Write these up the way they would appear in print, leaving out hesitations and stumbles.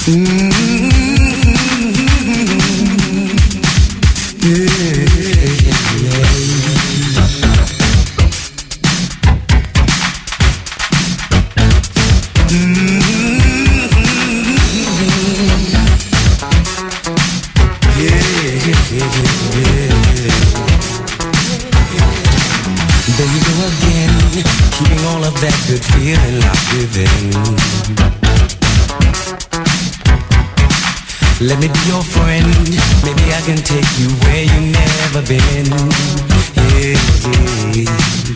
Let me be your friend. Maybe I can take you where you've never been. Yeah, yeah.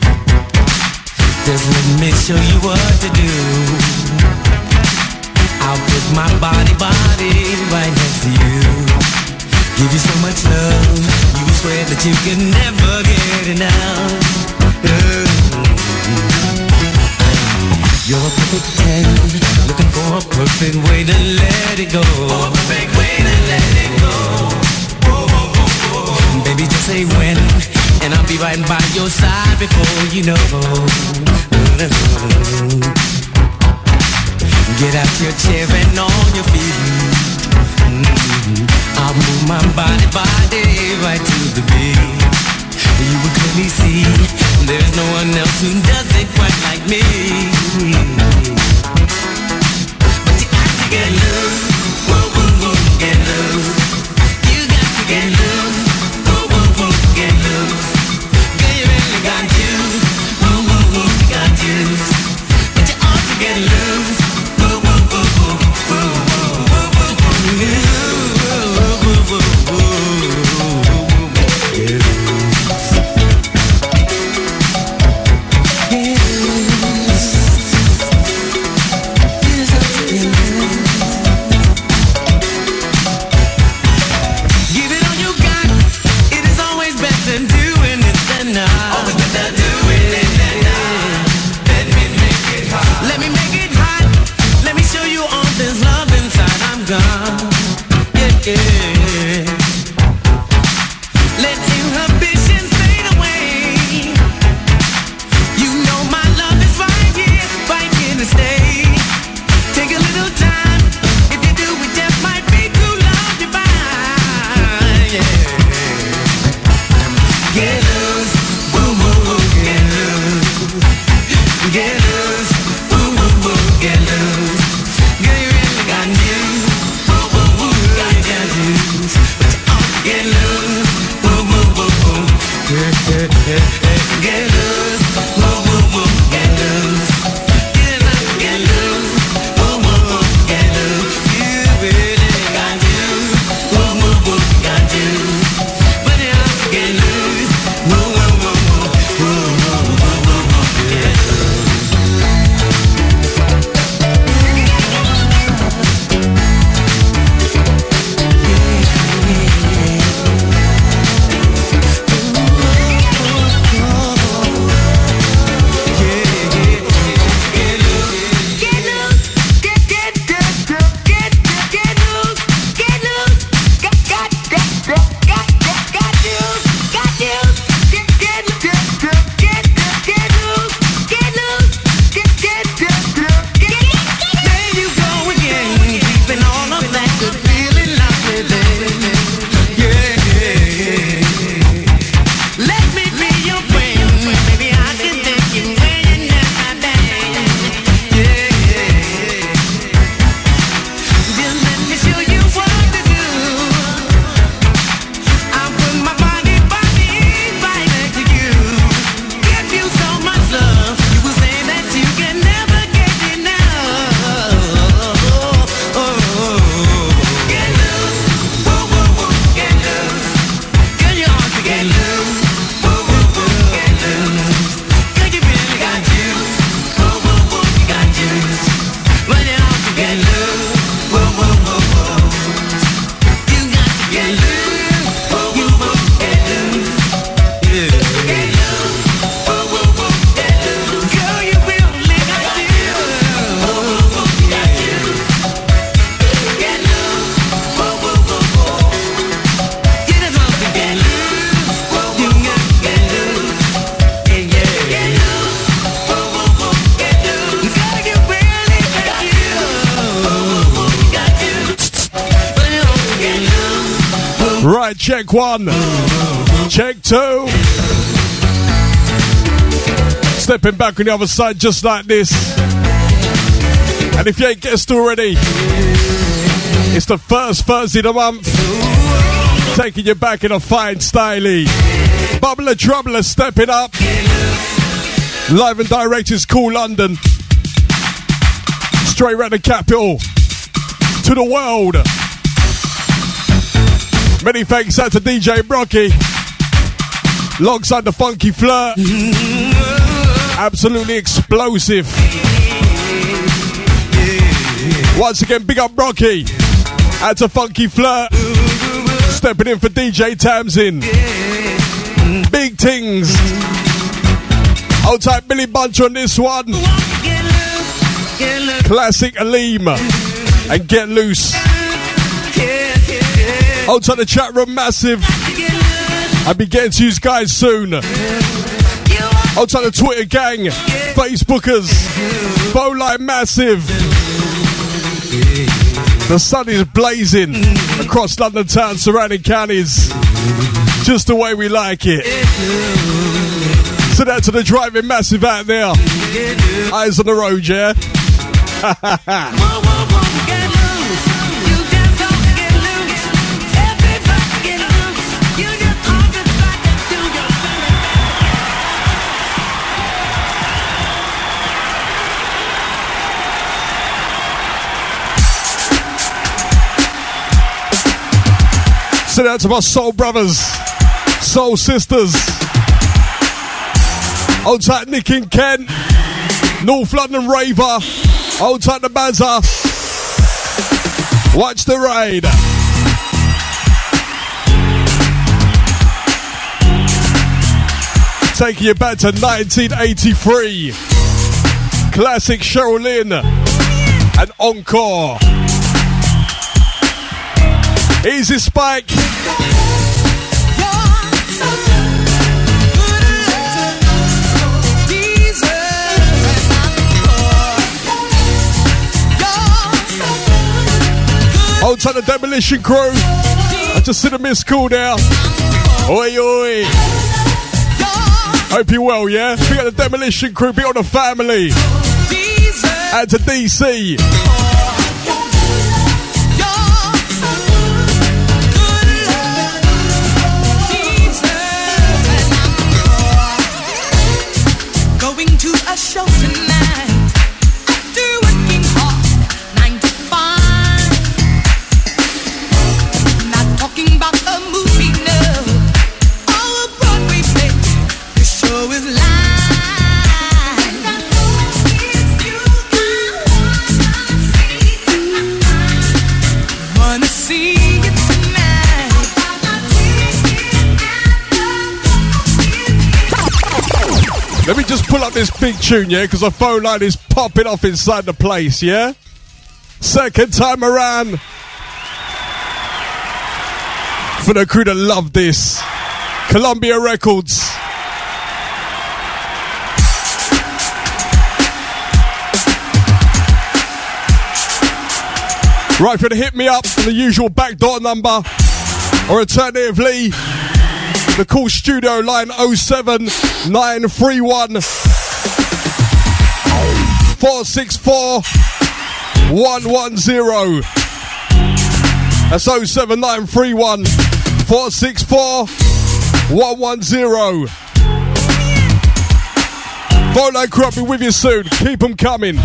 Just let me show you what to do. I'll put my body right next to you. Give you so much love, you swear that you can never get enough. You're a perfect 10, looking for a perfect way to let it go. A perfect way to let it go. Oh, oh, oh, oh. Baby, just say when, and I'll be right by your side before you know. Get out your chair and on your feet. I'll move my body right to the beat. You will clearly see there's no one else who does it quite like me. But you got to get loose, woo woo woo, get loose. You got to get loose, woo woo woo, get loose. Girl, you really got juice, woo woo woo, got juice. But you ought to get loose, woo woo woo woo, woo woo woo woo, woo woo woo woo, get loose. check 1. Check 2. Stepping back on the other side just like this. And if you ain't guessed already, it's the first Thursday of the month. Taking you back in a fine styley. Bubbler Troubler stepping up. Live and direct is Cool London. Straight round the capital to the world. Many thanks out to DJ Brocky. Alongside the Funky Flirt. Absolutely explosive. Once again, big up Brocky. Out to Funky Flirt. Stepping in for DJ Tamsin. Big things. Hold tight, Billy Bunch on this one. Classic Aleem and Get Loose. Hold tight, the chat room massive. I'll be getting to you guys soon. Hold tight, the Twitter gang, Facebookers, phone line massive. The sun is blazing across London town, surrounding counties. Just the way we like it. Send out to the driving massive out there. Eyes on the road, yeah? Send out to my soul brothers, soul sisters. Hold tight, Nick and Kent. North London Raver. Hold tight, the Bazza. Watch the raid. Taking you back to 1983. Classic Cheryl Lynn and Encore. Easy Spike. Hold tight, the Demolition Crew. I just see the missed call now. Oi, oi. Hope you're well, yeah? We got the Demolition Crew, be on the family. Out to DC. Going to a show tonight. After working hard, 9 to 5. Not talking about a movie, no. Or a Broadway play. The show is live. And I know it's you I wanna see you tonight. Let me just pull up this big tune, yeah? Because the phone line is popping off inside the place, yeah? Second time around. For the crew that love this. Columbia Records. Right, if you hit me up on the usual backdoor number, or alternatively, the call studio line 07931 464 110. That's 07931 464 110. Phone line crew, I'll be with you soon. Keep them coming.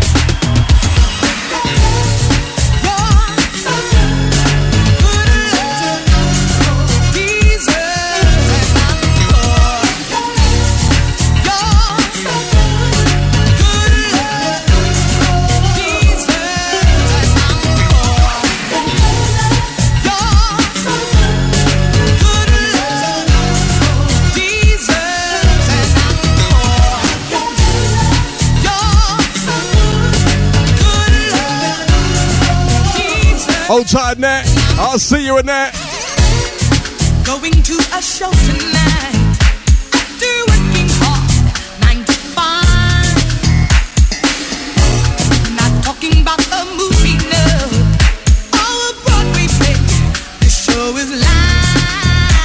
Hold tight, Nat. I'll see you in that. Going to a show tonight. After working hard, 9 to 5. Not talking about a movie, no. Or a Broadway play. The show is live.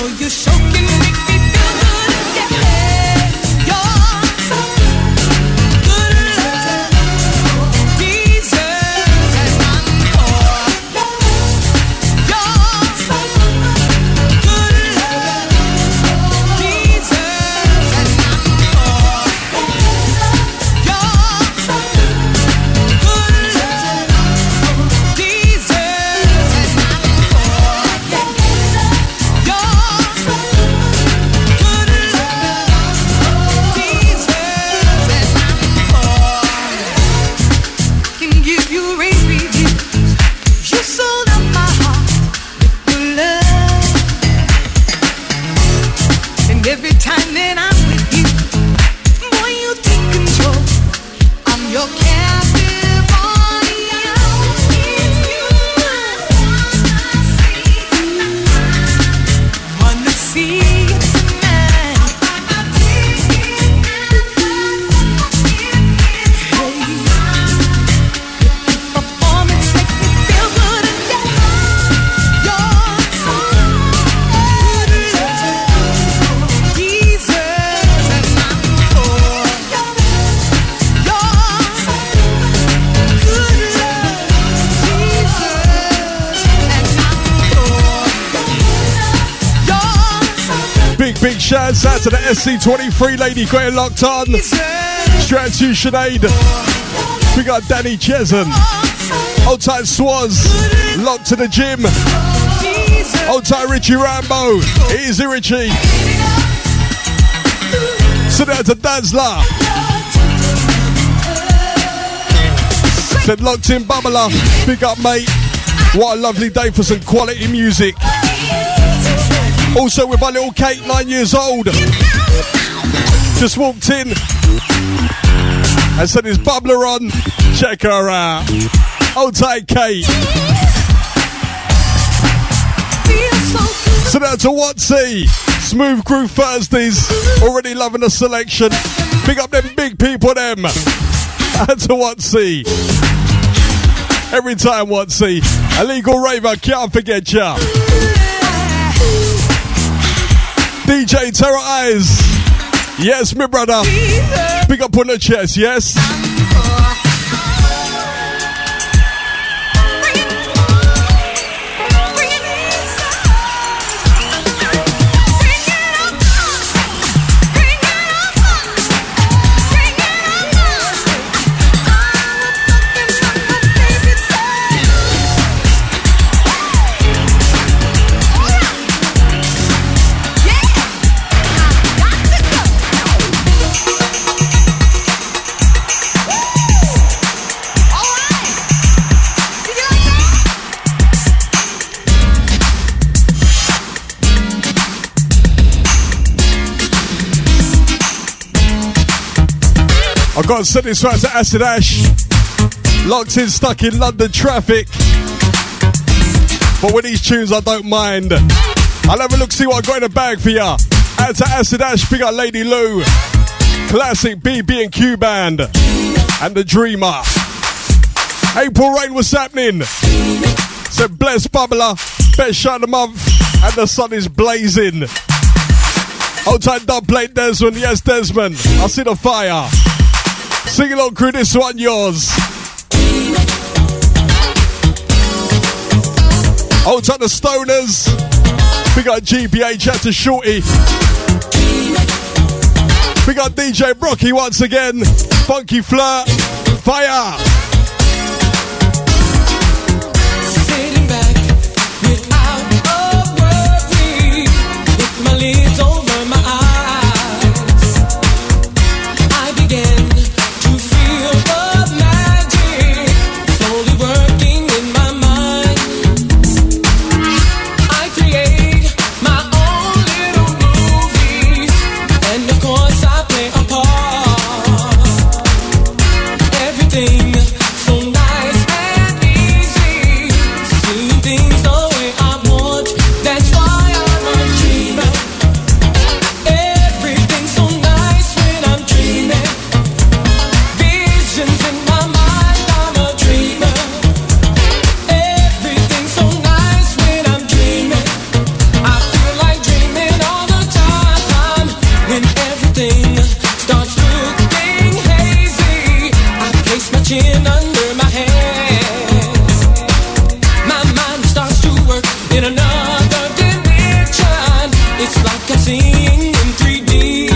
you sure can make me feel good. Yeah, you're so good. Deserves an encore. You're so good. Deserves an encore. You're so good. Deserves an can give you rave reviews. You sold up my heart with your love, and every time that I'm with you, boy, you take control. I'm your captive audience. Wanna see it tonight. Performance make me feel good and you're so good. Deserves an encore. You're so good. Deserves an encore. You're so Big shouts out to the SC23 lady, got it locked on. Straight out to Sinead. We got Danny Cheson. Old time Swaz, locked to the gym. Old time Richie Rambo. Easy Richie. Sit down to Dazzler. Said locked in Bubbler. Big up mate. What a lovely day for some quality music. Also with my little Kate, 9 years old. Just walked in and said there's Bubbler on. Check her out. Hold tight, Kate. So down to Watsy. Smooth Groove Thursdays. Already loving the selection. Big up them big people, them. And to Watsy. Every time Watsy. Illegal Raver, can't forget ya. DJ Terror Eyes. Yes, my brother. Big up on the chest, yes. I've got to send this right to Acid Ash. Locked in, stuck in London traffic. But with these tunes, I don't mind. I'll have a look, see what I got in the bag for ya. Out to Acid Ash, big up Lady Lou. Classic BB&Q Band. And The Dreamer. April Rain, what's happening? Said bless Bubbler. Best shot of the month. And the sun is blazing. Hold tight, dub plate Desmond. Yes, Desmond. I see the fire. Sing along crew, this one yours. Hold tight the Stoners. We got GBH out to Shorty. We got DJ Brocky once again. Funky Flirt. Fire. Sitting back without a worry, with my lids over my eyes, I began to feel the magic slowly working in my mind. I create my own little movies, and of course I play a part. Everything so nice and easy, seeing things the way I want. That's why I'm a dreamer. like I'm seeing in 3D.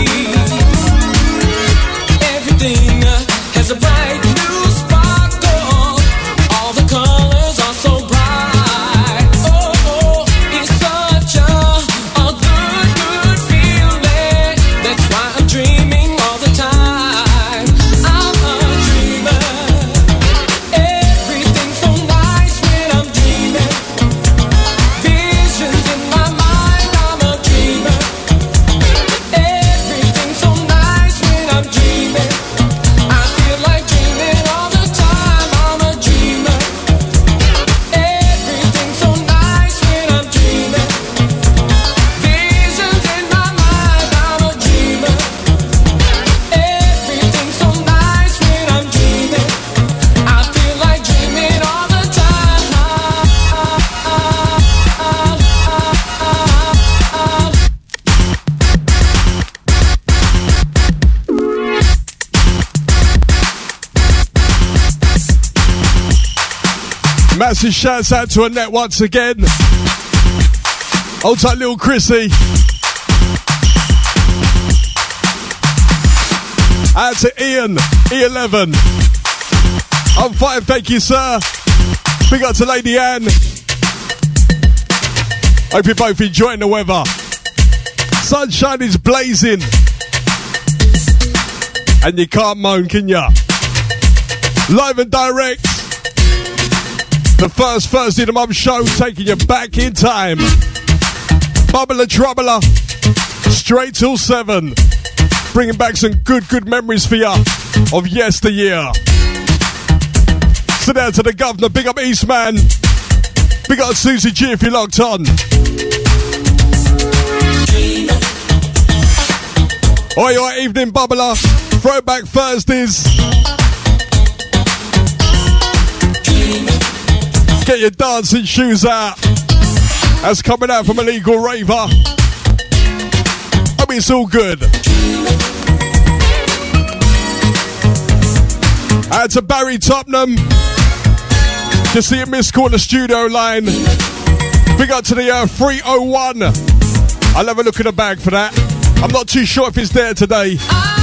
Everything has a bright new sparkle. All the colors are so bright. Oh, it's such a good feeling. That's why I'm dreaming all the time. I'm a dreamer. Everything's so nice when I'm dreaming. Visions in my mind, I'm a dreamer. Everything's so nice when I'm dreaming. I feel like dreaming all the time, I'm a dreamer. Everything's so nice when I'm dreaming. Visions in my mind, I'm a dreamer. Everything's so nice when I'm dreaming. I feel like dreaming all the time. Massive shouts out to Annette once again. Hold tight, little Chrissy. Out to Ian, E11. I'm fine, thank you, sir. Big up to Lady Anne. Hope you're both enjoying the weather. Sunshine is blazing. And you can't moan, can ya? Live and direct. The first Thursday of the month show, taking you back in time. Bubbler Troubler, straight till 7. Bringing back some good memories for ya of yesteryear. So down to the governor, big up Eastman. Big up Susie G if you're locked on. Oi, evening bubbler. Throwback Thursdays. Get your dancing shoes out. That's coming out from a legal raver. I mean, it's all good. Out to Barry Tottenham. Just see a missed call on the studio line. Big up to the 301. I'll have a look in the bag for that. I'm not too sure if it's there today.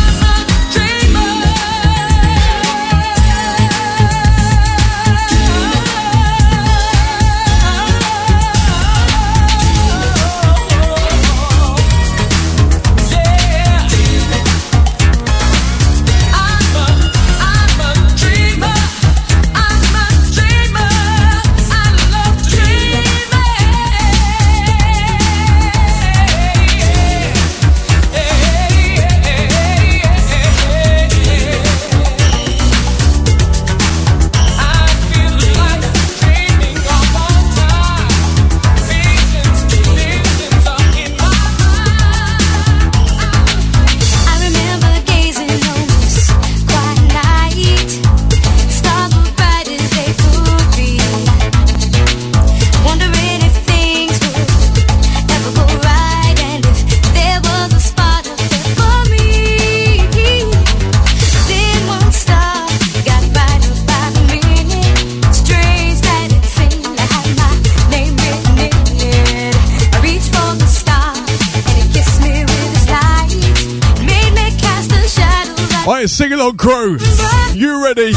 Alright, sing along crew. You ready?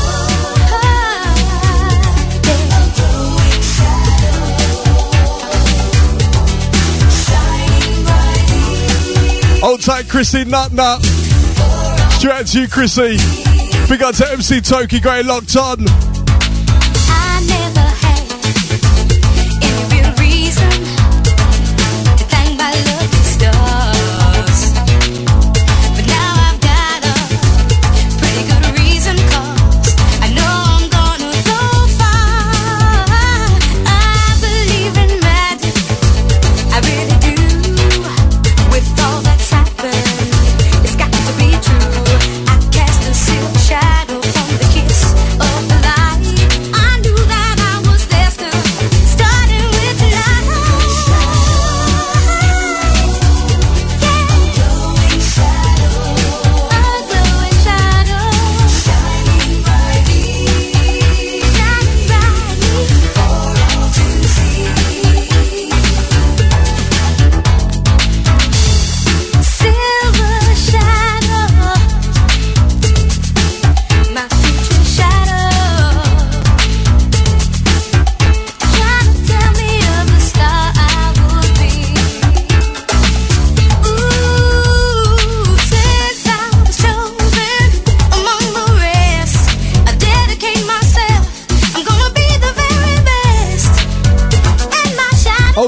Hold tight, Chrissy Nut Nut. Straight out to you, Chrissy. Big up to MC Toki, great locked on. I never had any real reason to thank my lucky stars, but now I've got a pretty good reason, 'cause I know I'm gonna go far. I believe in magic, I really do. With all that's happened, it's got to be true. I cast a silver shadow from the kiss of the light.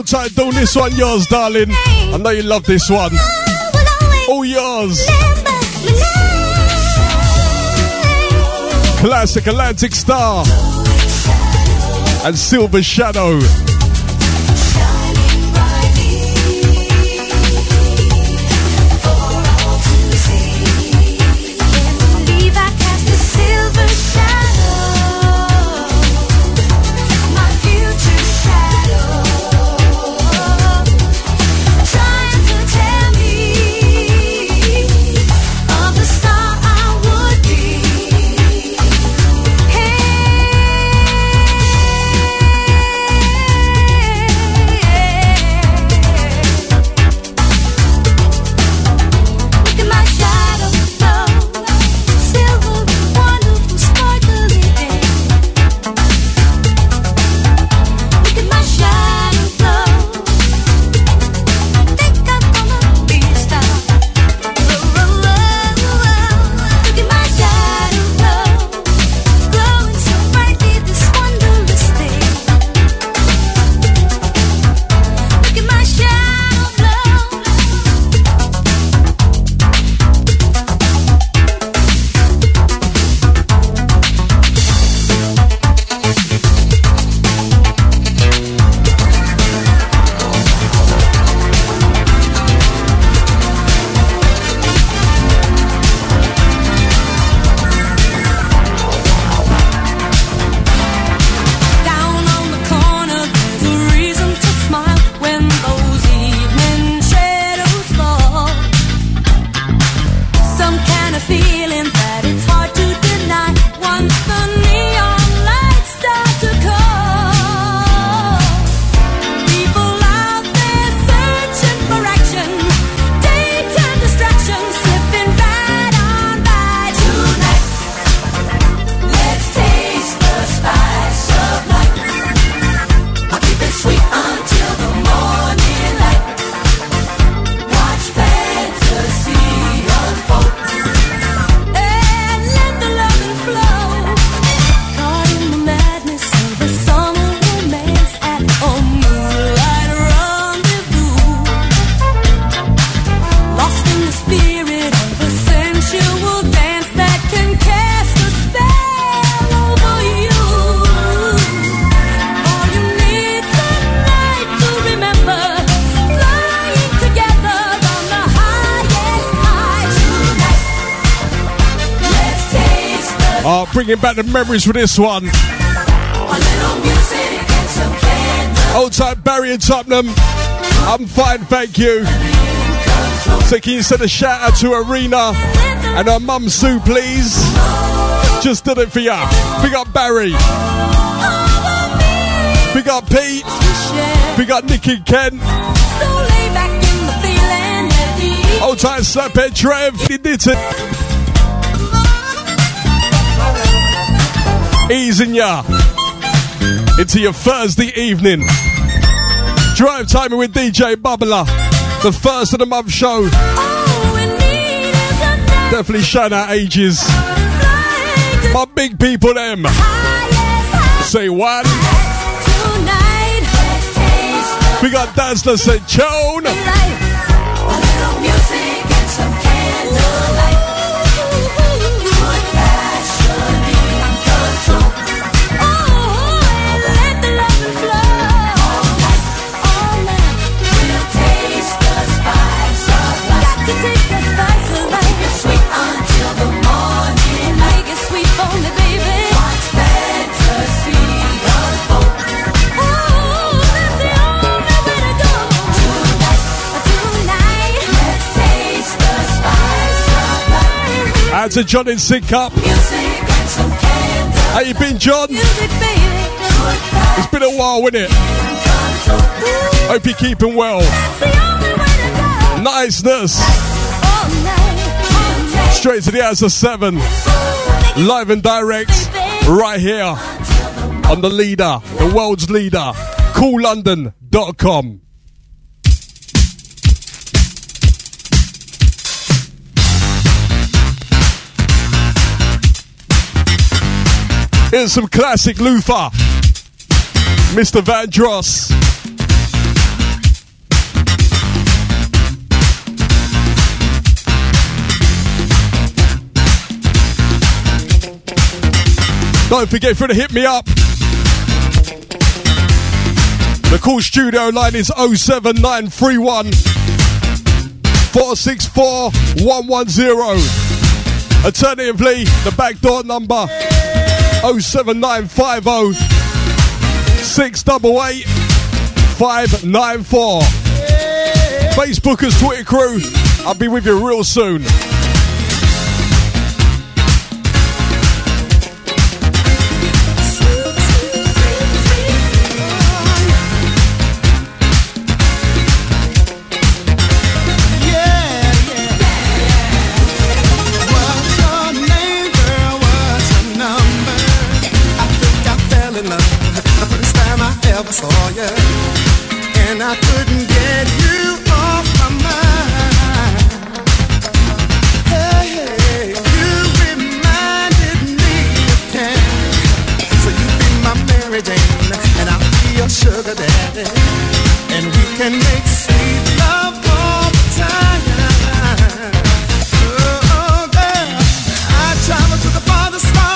tight, doing this one yours, darling. I know you love this one. All yours. Classic Atlantic Star and Silver Shadow. Bringing back the memories for this one. Old time Barry and Tottenham. I'm fine, thank you. So can you send a shout out to Arena and her mum Sue, please? Just did it for ya. Big up Barry. Big up Pete. Big up Nicky Ken. Old time Slaphead Trev. He did it. Easing ya into your Thursday evening. Drive timing with DJ Bubbler, the first of the month show. Definitely showing our ages. My big people, them. Say what? We got Dazzler said Chone. Out to John in Sidcup. How you been, John? It's been a while, isn't it? Hope you're keeping well. Niceness. Straight to the hours of 7. Live and direct. Right here on the leader, the world's leader. CoolLondon.com. Here's some classic Luther, Mr. Vandross. Don't forget for the hit me up. The call studio line is 07931 464 110. Alternatively, the backdoor number 07950 688 594. Facebookers, Twitter crew, I'll be with you real soon. Saw you, and I couldn't get you off my mind. Hey, hey, you reminded me of candy. So you be my Mary Jane, and I'll be your sugar daddy, and we can make sweet love all the time. Oh, girl, I travel to the farthest star.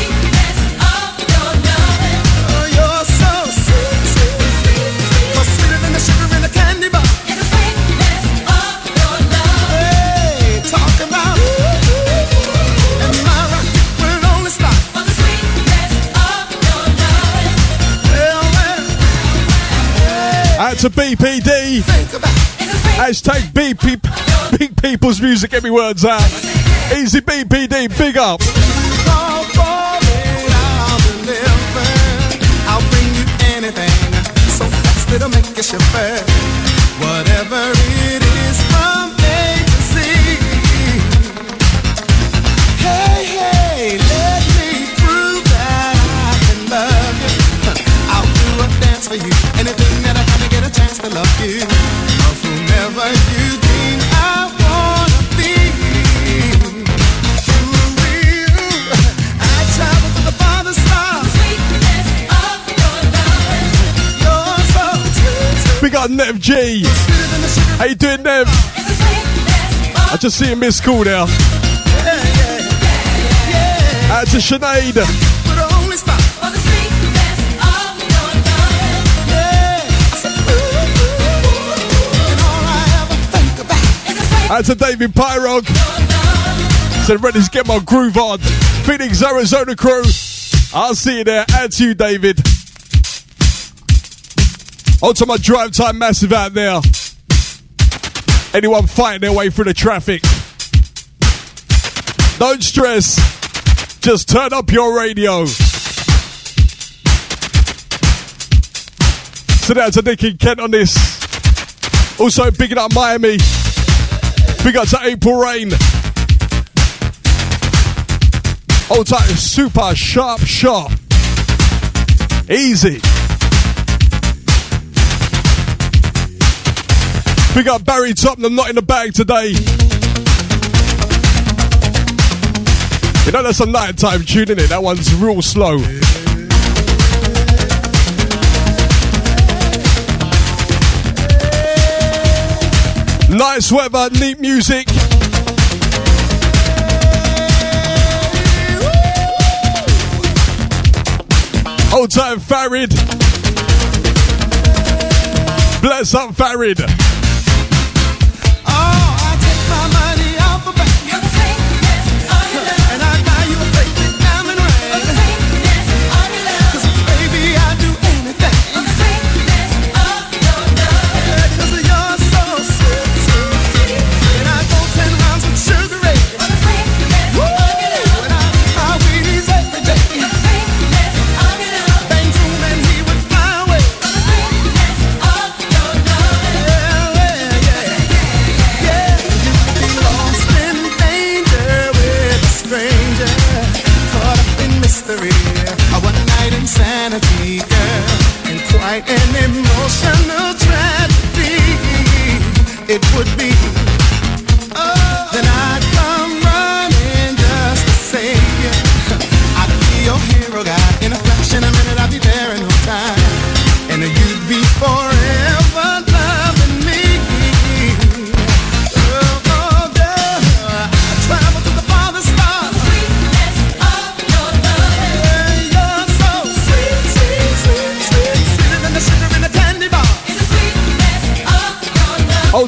Out to BPD. Hashtag Big People's Music. Get me words out. Easy BPD. Big up. I'll bring you anything so fast it'll make you shiver. Whatever it is from A to Z. Hey, hey, let me prove that I can love you. I'll do a dance for you. Anything that I can get a chance to love you. Of whomever you dream I wanna be. I travel to the farthest star. Sweetness of your love. You're so sweet. Big up Nev G. How you doing, Nev? I just see a missed call now. Out to Sinead. But only stop. For the sweetness of your love. And all I ever think about is the sweet. Out to David Pyrog. Said ready to get my groove on. Phoenix, Arizona crew. I'll see you there. Out to you, David. On to my drive time massive out there. Anyone fighting their way through the traffic, don't stress. Just turn up your radio. So that's a Nick and Kent on this. Also bigging up Miami. Big up to April Rain. Hold tight, super sharp. Easy. Big up Barry Tottenham, not in the bag today. You know that's a night time tune, innit? That one's real slow. Nice weather, neat music. Hold tight, Farid. Bless up, Farid. Yeah.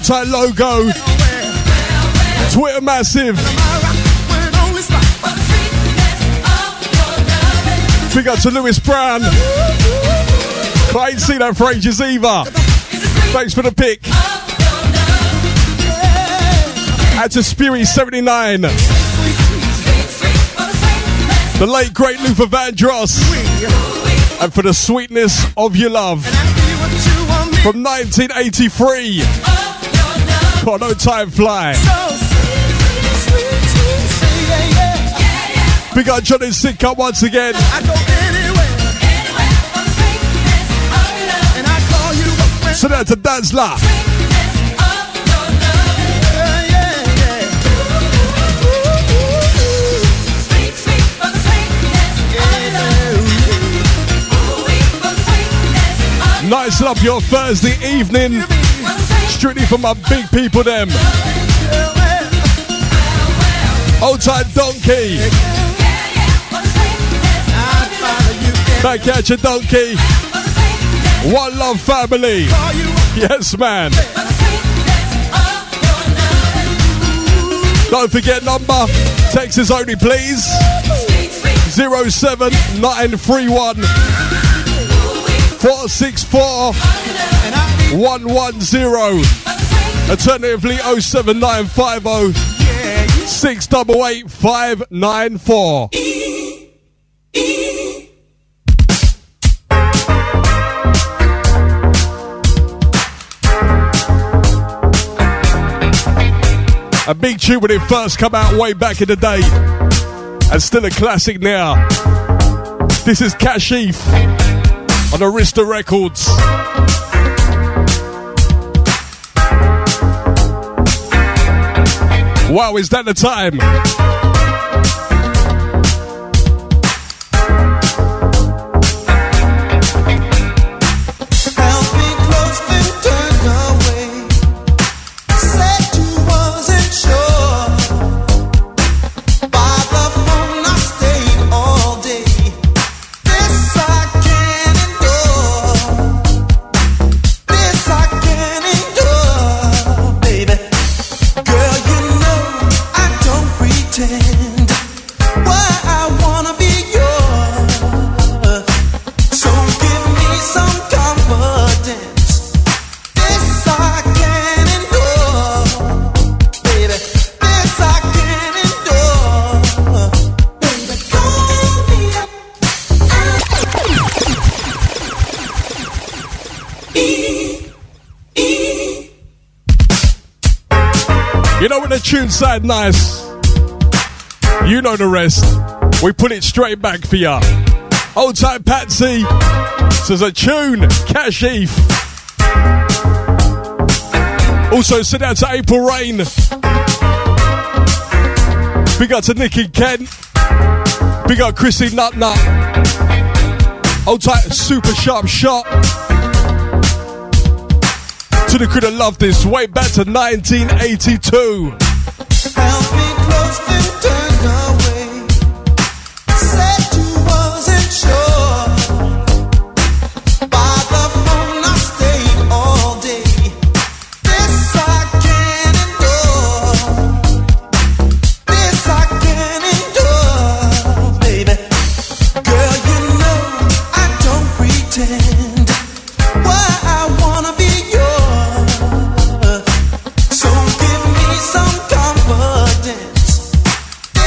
Old-time logo. Twitter massive. Big up to Lewis Brown. I ain't seen that for ages either. Thanks for the pick. Out to Speary79. The late great Luther Vandross. And for the sweetness of your love. From 1983. Oh, no time fly. Big up Johnny Sitcom once again. So that's a Dazzler. Nice up your Thursday evening. Strictly for my big people them. Old time Donkey. Back at you, Donkey. One love family. Yes, man. Don't forget number. Texas only, please. 07931 464 110. Alternatively 07950 688 594. A big tune when it first come out way back in the day. And still a classic now. This is Kashif on Arista Records. Wow, is that the time? You know when the tune sound nice, you know the rest. We put it straight back for ya. Old time Patsy says a tune, Kashif. Also send out to April Rain. Big up to Nicky Kent. Big up Chrissy Nut Nut. Old time Super Sharp Shot. To the crew that loved this, way back to 1982. Held me close, then turned away. Said you wasn't sure. By the phone I stayed all day. This I can't endure. This I can't endure, baby. Girl, you know I don't pretend. Why I wanna be yours. So give me some confidence.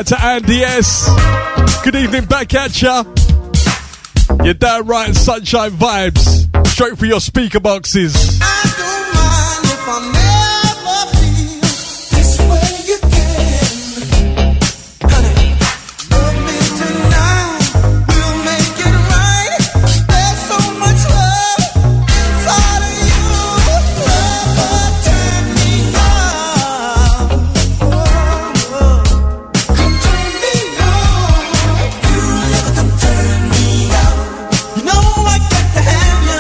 out to Andy S. Good evening back at ya. You're damn right, sunshine vibes. Straight for your speaker boxes. I don't mind if I never feel this way again. Honey, love me tonight, we'll make it right. There's so much love inside of you. Never turn me on. Come turn me on. You never come turn me out. You know I got to have you.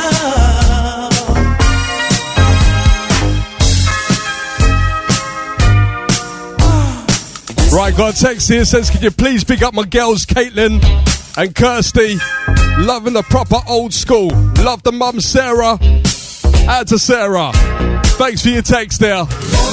Right, got a text here says, can you please pick up my girls, Caitlin and Kirsty? Loving the proper old school. Love the mum, Sarah. Out to Sarah. Thanks for your text there.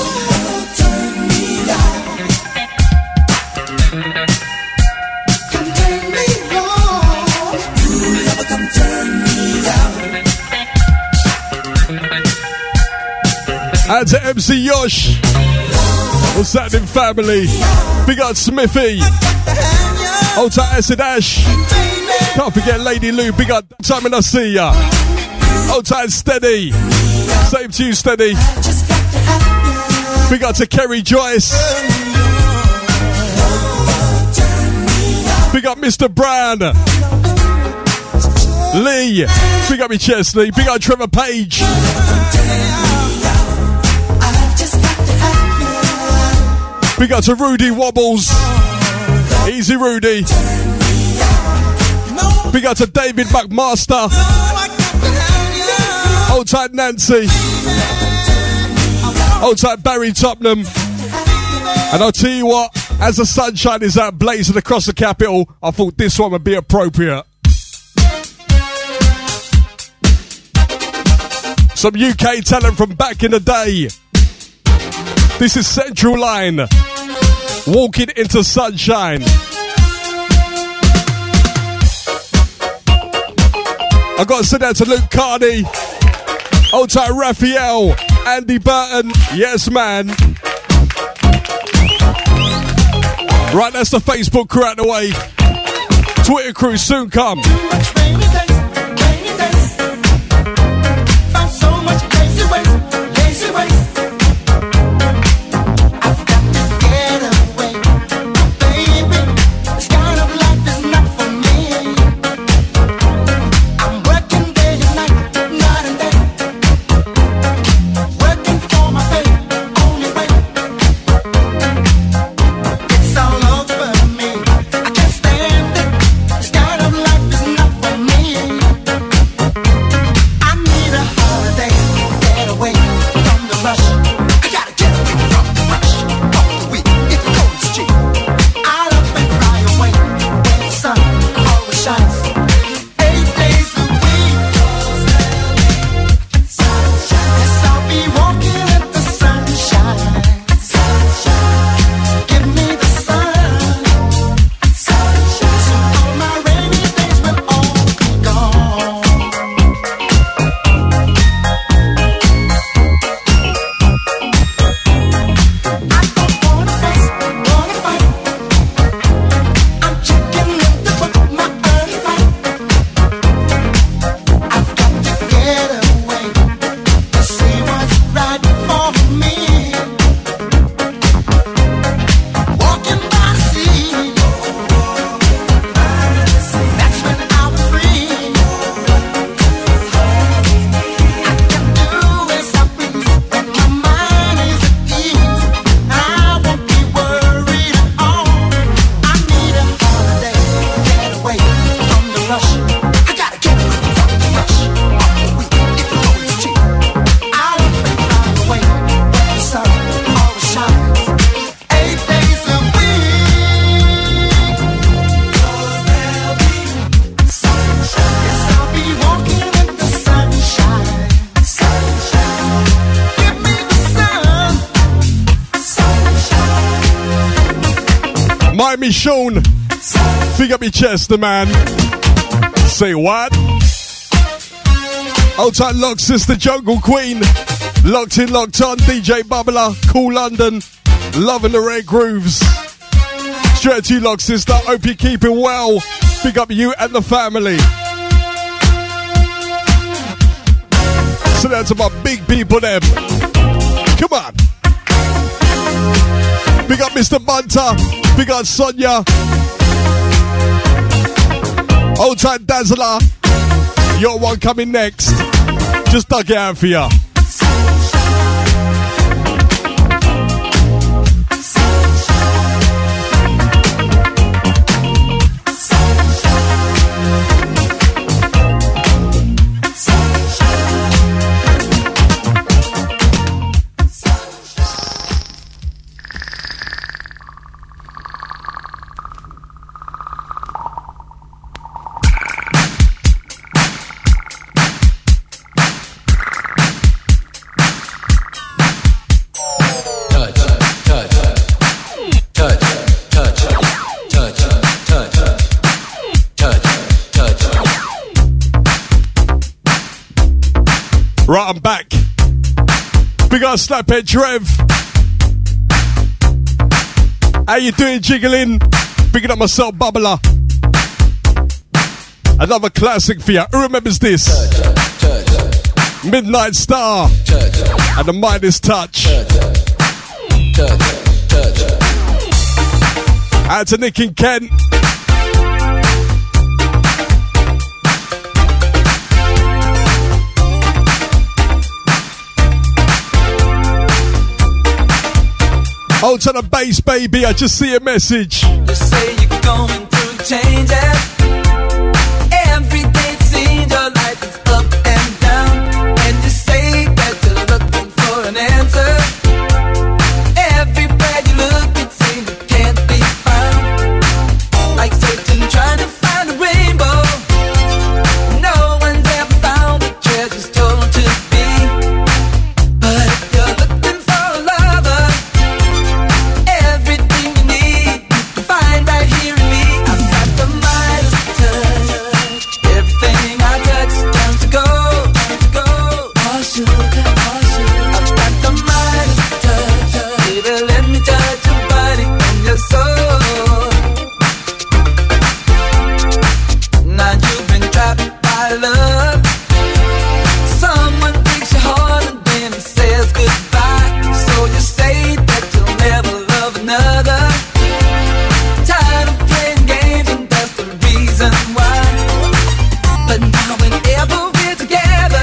Out to MC Yosh. What's happening, family? Big up Smithy. Old time Acid Ash. Can't forget Lady Lou. Big up time and I see ya. Old time Steady. Same to you, Steady. Big up to Kerry Joyce. Big up Mr. Brown. Lee. Big up me Chesley. Big up Trevor Page. Big up to Rudy Wobbles. Easy Rudy. Big up to David McMaster. Old tight Nancy. Old tight Barry Topnam. And I'll tell you what, as the sunshine is out blazing across the capital, I thought this one would be appropriate. Some UK talent from back in the day. This is Central Line. Walking into sunshine. I got to send out to Luke Carney, old time Raphael, Andy Burton. Yes, man. Right, that's the Facebook crew out the way. Twitter crew soon come. Miami Sean, big up your chest, the man. Say what? Old time Lock Sister Jungle Queen. Locked in, locked on, DJ Bubbler, Cool London. Loving the red grooves. Straight to you, log sister. Hope you're keeping well. Big up you and the family. Send out to my big people, them. Come on. Big up Mr. Bunter. Big up Sonia. Old time Dazzler. Your one coming next. Just dug it out for ya. Right, I'm back. Big up Snaphead Trev. How you doing, jiggling? Bigging up myself, Bubbler. Another classic for you. Who remembers this? Midnight Star and the Midas Touch. Out to Nick and Ken. Oh, to the bass, baby, I just see a message. You say you're going through changes. Every day it seems your life is up and down. And you say that you're looking for an answer. Everywhere you look, it seems it can't be found. Like searching, trying to find a rainbow. No one's ever found the treasure's told to be. But if you're looking for a lover, everything you need, you find right here in me. I've got the Midas touch. Everything I touch turns to gold, Oh sugar, oh sugar. I've got the Midas touch. Baby, let me touch your body and your soul. Now you've been trapped by love. Someone takes your heart and then says goodbye. So you say that you'll never love another. Tired of playing games and that's the reason why. But now whenever we're together,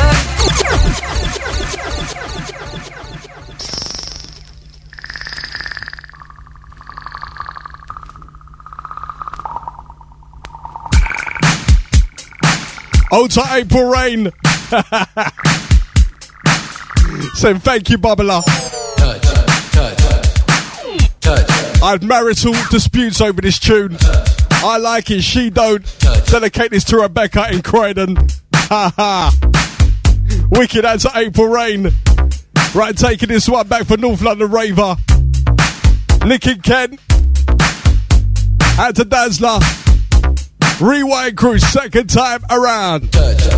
Oh, to April Rain. Saying thank you, Bubbler. I had marital disputes over this tune. I like it, she don't. Dedicate this to Rebecca in Croydon. Ha ha. Wicked, out to April Rain. Right, taking this one back for North London Raver. Nick and Ken. Out to Dazzler. Rewind Crew, second time around.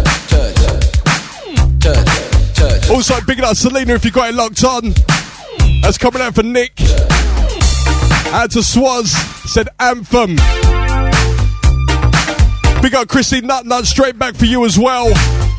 Also, big up Selena if you got it locked on. That's coming out for Nick. Out to Swaz, said Anthem. Big up Chrissy Nut Nut, straight back for you as well.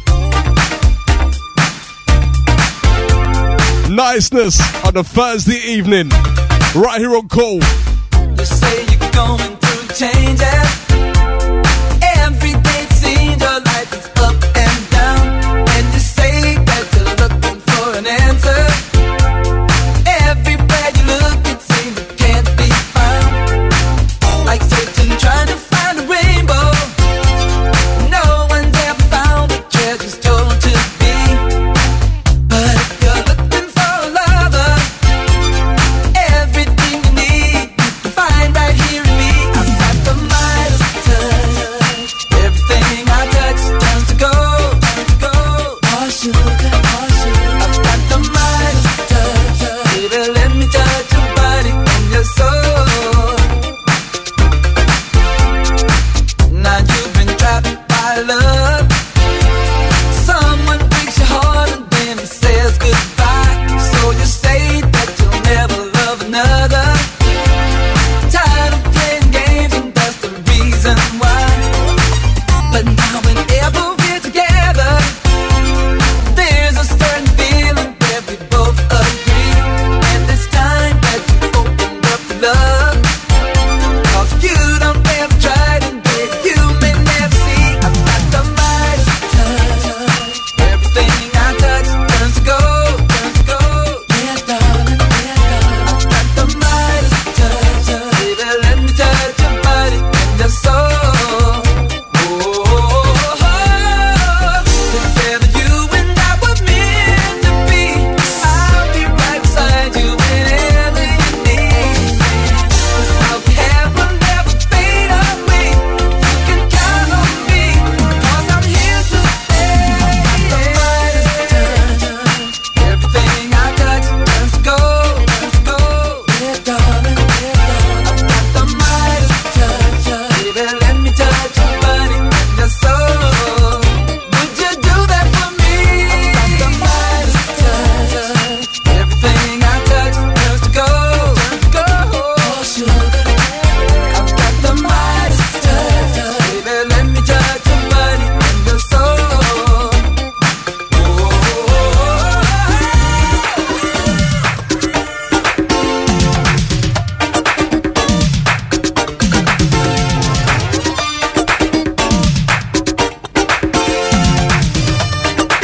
Niceness on a Thursday evening, right here on Call. you say you're going through changes. Every day it seems your life is up and down. And you say that you're looking for an answer. Everywhere you look, it seems it can't be found. Like searching, trying to find a rainbow. No one's ever found the treasure's told to be. But if you're looking for a lover, everything you need, you find right here in me. I've got the Midas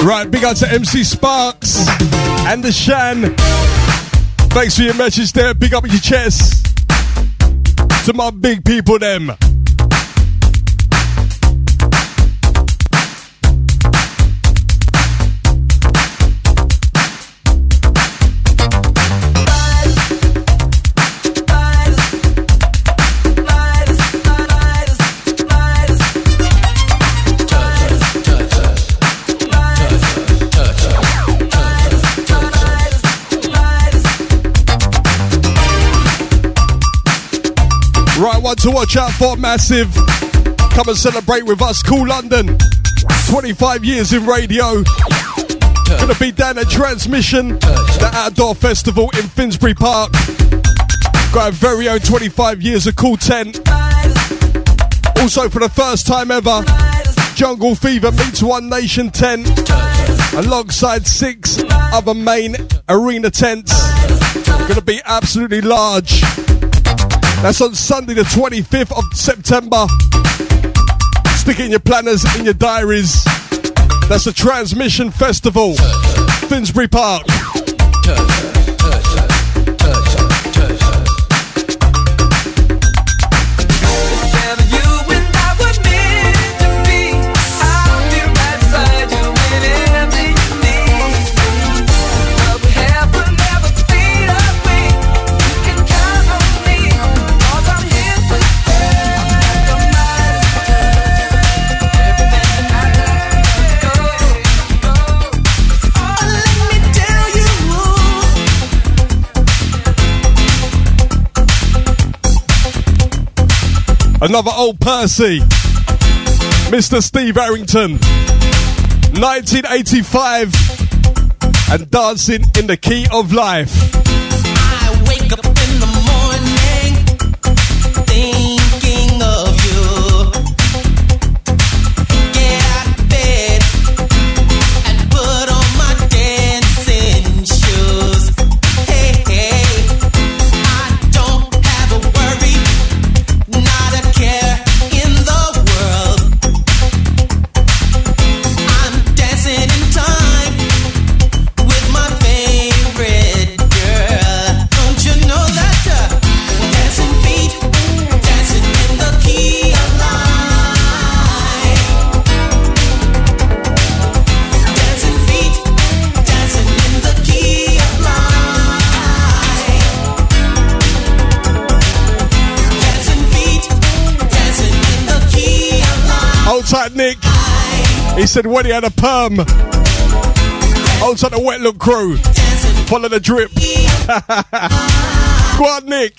Right, big up to MC Sparks and the Shan. Thanks for your message there. Big up your chest. To my big people, them. Right, one to watch out for, massive. Come and celebrate with us, Cool London. 25 years in radio. Gonna be down at Transmission, the outdoor festival in Finsbury Park. Got our very own 25 years of Cool Tent. Also, for the first time ever, Jungle Fever meets One Nation tent alongside 6 other main arena tents. Gonna be absolutely large. That's on Sunday the 25th of September. Stick it in your planners, in your diaries. That's the Transmission Festival, Finsbury Park. Another old Percy, Mr. Steve Harrington, 1985, and Dancing in the Key of Life. I wake up in the morning thinking of you. Get out of bed and put on my dancing shoes. Hey, hey, I don't have a worry, not a care in the world. I'm dancing in time with my favorite girl. Don't you know that? Dancing feet, dancing in the key of life. Dancing feet, dancing in the key of life. Dancing feet, dancing in the key of life. Hold tight, Nick. He said when he had a perm. Hold tight, the Wet Look crew. Follow the drip. Go on, Nick.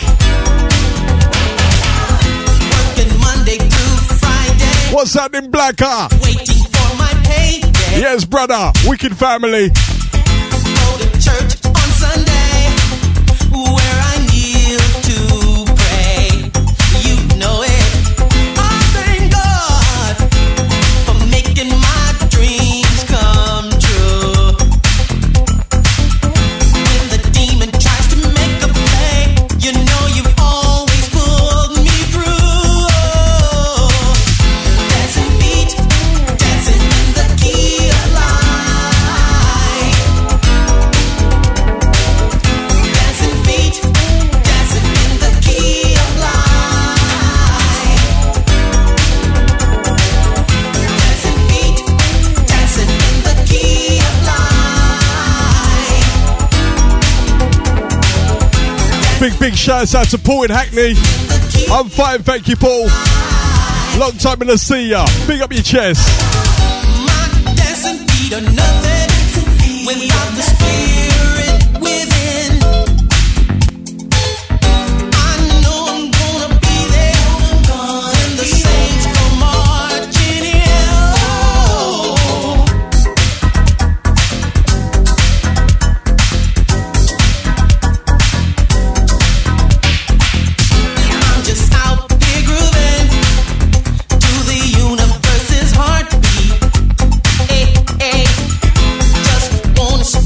Working Monday through Friday, What's happening, Blacker? waiting for my payday. Yes, brother. Wicked family. Go to church on Sunday, where I kneel to pray. You know it. I thank God for making my dreams come true. When the demon tries to make a play, you know you've always pulled me through. Dancing feet, dancing in the key of life. Dancing feet, dancing in the key of life. Dancing feet, dancing in the key of life. Big shouts out to Paul in Hackney. I'm fine, thank you, Paul. Long time in the see ya. Big up your chest. My dancing feet are nothing without the spirit within. I know I'm gonna be there when the saints come marching in. Oh. I'm just out here grooving to the universe's heartbeat. Hey, hey, just wanna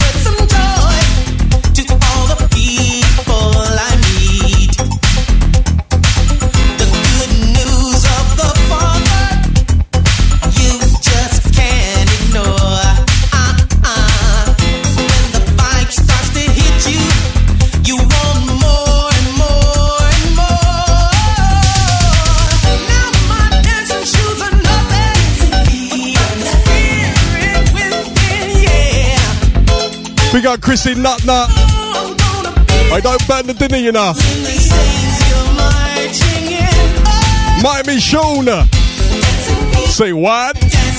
We got Chrissy Nut Nut. I don't burn the dinner, you know. Miami Sean. Say what?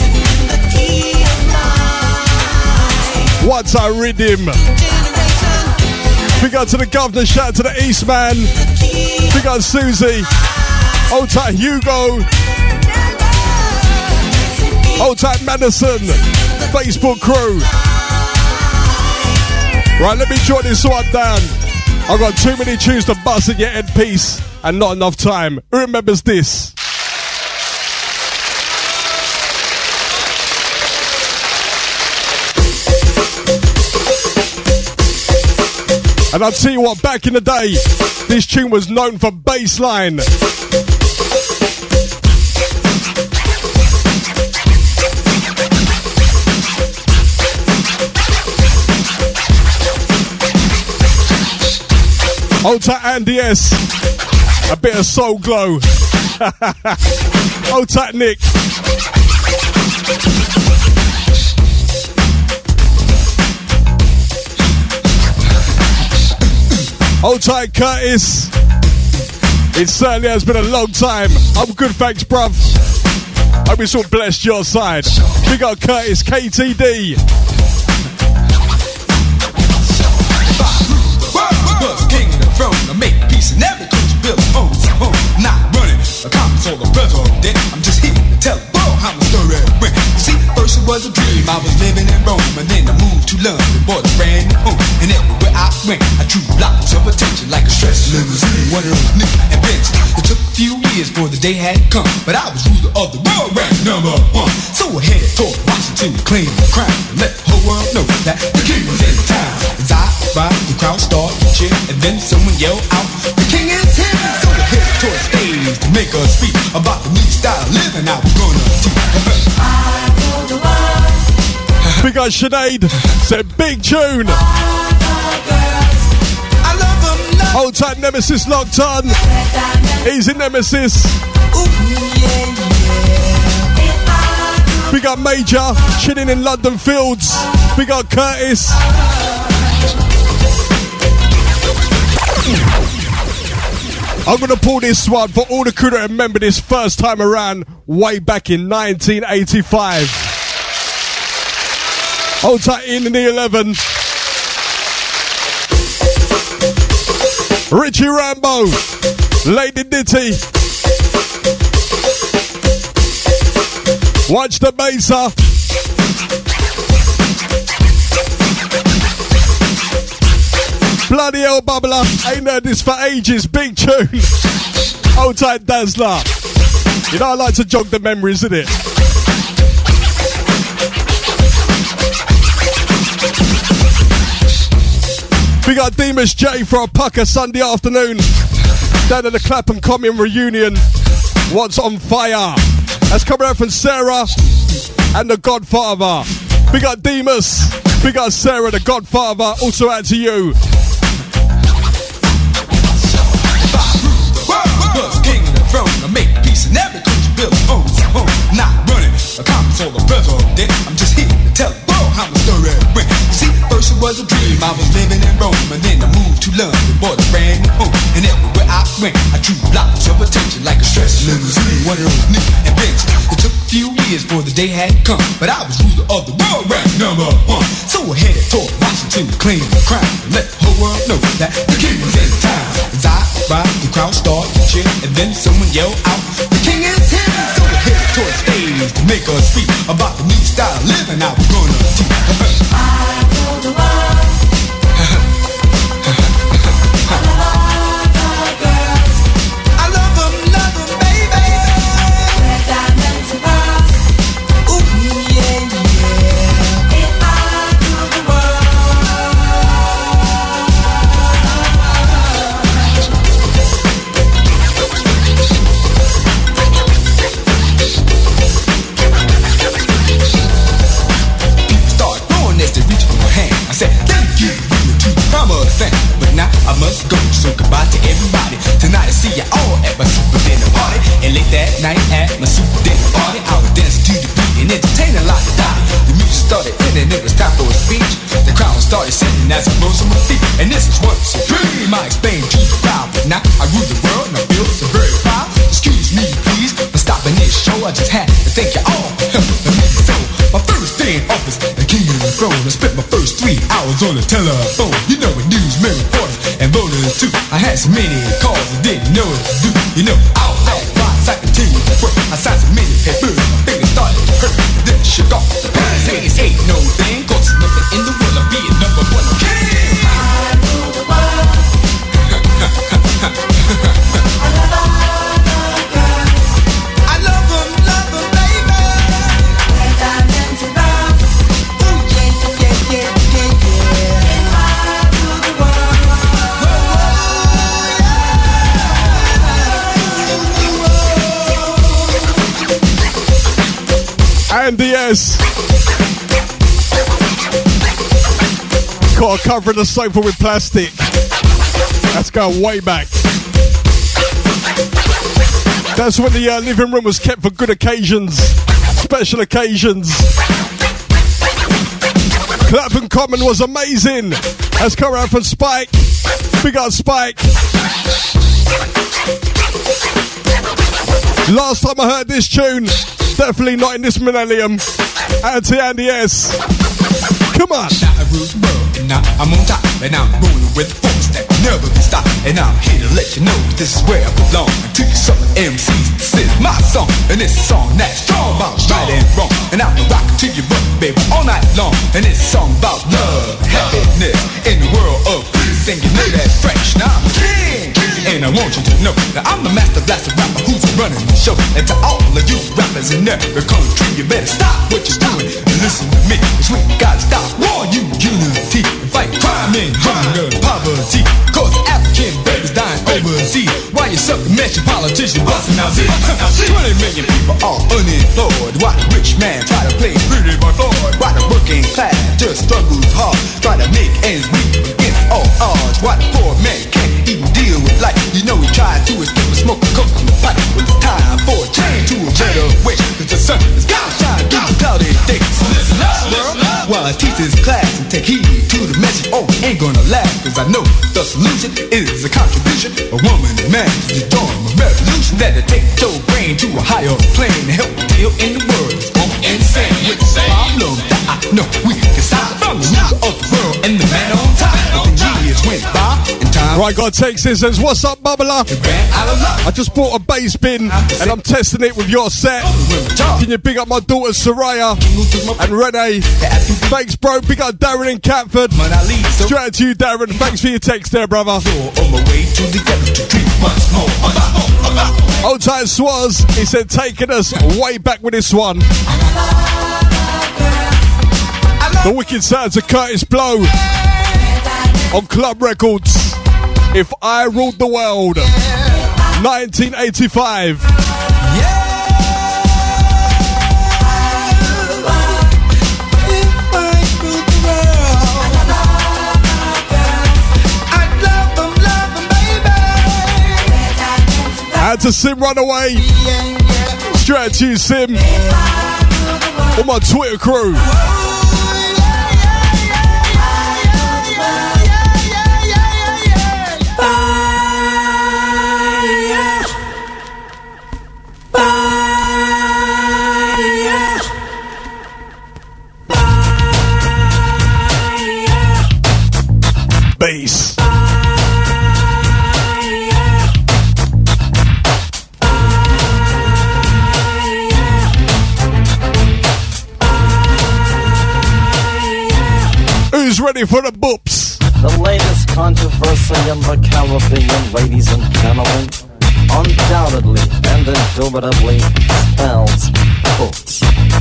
What's our rhythm? Big up to the governor, shout out to the East Man. Big up Susie. Old tight Hugo. Old tight Madison. Facebook crew. Right, let me jot this one down. I've got too many tunes to bust in your head piece and not enough time. Who remembers this? And I'll tell you what, back in the day, this tune was known for bass line. Old tight Andy S. A bit of soul glow. Old tight Nick. Old tight Curtis. It certainly has been a long time. I'm good, thanks, bruv. Hope it's all blessed your side. Big up Curtis, KTD. I make peace in every country, build homes, not running a conference or the president. I'm just here to tell the world how my story went. You see, first it was a dream, I was living in Rome, and then I moved to London, bought a brand new home, and everywhere I went, I drew lots of attention like a stress limousine, one of those new inventions. It took a few years for the day had come, but I was ruler of the world, ranked number one. So I headed toward Washington to claim the crown, and let the whole world know that the king was in town. As I arrived, the crowd started to cheer, and then someone yelled out, "The king is here!" So I headed toward the stage to make a speech about the new style living I was gonna teach. Big up Sinead, said big tune. Hold tight, Nemesis locked on. Easy Nemesis. Big up Major, chilling in London Fields. Big up Curtis. I'm gonna pull this one for all the crew that remember this first time around way back in 1985. Hold tight in the 11. Richie Rambo, Lady Ditty. Watch the Mesa. Bloody hell, Bubbler. Ain't heard this for ages. Big tune. Hold tight, Dazzler. You know I like to jog the memories, innit? We got Demas J for a pucker Sunday afternoon. Down at the Clapham Common reunion. What's on fire? That's coming out from Sarah and the Godfather. We got Demas. We got Sarah, the Godfather. Also out to you. King of the throne, I make peace in every country, build homes, not running a conference or the president. I'm just here to tell the world how my story went. You see, first it was a dream, I was living in Rome, and then I moved to London, bought a brand new home, and everywhere I went, I drew lots of attention like a stress limousine, one of those new inventions. It took a few years for the day had come, but I was ruler of the world, ranked number one. So I headed toward Washington to claim the crown, and let the whole world know that the king was in town. As I arrived, the crowd started to cheer, and then someone yelled out, "The king is here!" So I headed toward the stage to make a speech about the new style living I was gonna teach. I told the world. But now I must go, so goodbye to everybody. Tonight I see you all at my super dinner party. And late that night at my super dinner party, I was dancing to the beat and entertaining a lot of die. The music started in and it was time for a speech. The crowd was started singing as I rose on my feet. And this is what's a dream I explained to the crowd. But now I rule the world and I feel so very proud. Excuse me, please, for stopping this show. I just had to thank you all for helping me so. My first day in office, the king of the throne. I spent my first 3 hours on the telephone. You know, with newsmen, reporters, and voters too. I had so many calls I didn't know what to do. You know, I was at once, I continued to work. I signed so many papers, my fingers started to hurt. Then I shook off the pen. Say this ain't no thing, cause there's nothing in the world of being number one king. I rule the world. I love them, baby. And I'm into love. Ooh, yeah. I rule the world. And the S. Got to cover the sofa with plastic. That's going way back. That's when the living room was kept for good occasions, special occasions. Clapham Common was amazing. That's come around from Spike. Big up Spike. Last time I heard this tune, definitely not in this millennium. Andy S. Come on. Now I rule the world, and now I'm on top, and I'm rolling with the force that will never be stopped. And I'm here to let you know this is where I belong. And to you summer MCs, this is my song, and this is a song that's strong about right and wrong. And I'm rockin' to you, baby, all night long. And it's a song about love, happiness in the world of peace. And you know that's fresh. Now I'm a king, and I want you to know that I'm the master blaster rapper who's running the show. And to all of you rappers in every country, you better stop what you're doing and listen to me. Cause we gotta stop war, unity, and fight crime and hunger and poverty. Cause African babies dying overseas. Why you suckin' mess, you politicians bustin' out this? 20 million people are unemployed. Why the rich man try to play pretty boy Floyd? Why the working class just struggles hard, try to make ends meet against all odds? Why the poor man can't even deal with life? You know he tried to escape and smoke a coke from the pipe. Well, it's time for a change to a better way. Cause the sun is gonna shine through the cloudy days. So listen up, world, while I teach this class and take heed to the message. Oh, ain't gonna last, cause I know the solution is a contribution. A woman and man to join a revolution that'll take your brain to a higher plane and help deal in the world. It's all insane with the problem that I know we can solve from the leader of the world and the man on top. But the years went by and time. Right, got Texas says, what's up, Bubbler? I just bought a bass bin and I'm testing it with your set. Can you big up my daughters Soraya and Renee? Thanks, bro. Big up Darren in Catford. Straight out to you, Darren. Thanks for your text there, brother. Old time Swaz, he said, taking us way back with this one. The wicked sounds of Curtis Blow on Club Records. If I Ruled the World, 1985. Had to Sim Runaway. Straight to you, Sim. On my Twitter crew. Bass. Who's ready for the boops? The latest controversy in the Caribbean, ladies and gentlemen, undoubtedly and indubitably spells boops.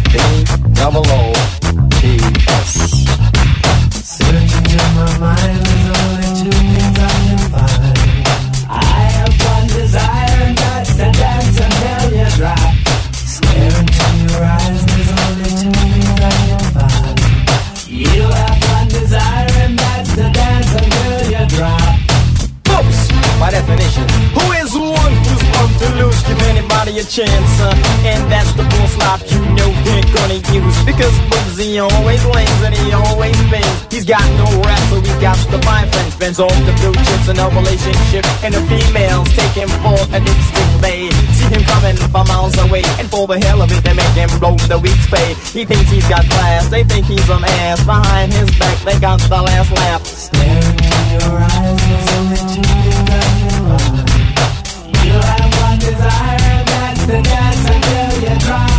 B-O-O-P-S. Searching in my mind, there's only two things I can find. I have one desire, and that's to dance until you drop. Stare into your eyes, there's only two things I can find. You have one desire, and that's to dance until you drop. Boops, by definition. Who is one who's pumped to lose? Give anybody a chance, and that's the bull slap. You know they're gonna gonna use because Boozy always lanes and he always spins. He's got no rap, so he's got to buy friends. Spends all the blue chips in a relationship, and the females take him for a dipstick. They see him coming from miles away, and for the hell of it, they make him blow the week's pay. He thinks he's got class, they think he's an ass. Behind his back, they got the last laugh. Staring into your eyes, there's only two things I can want. You have one desire, that's to dance until you drop.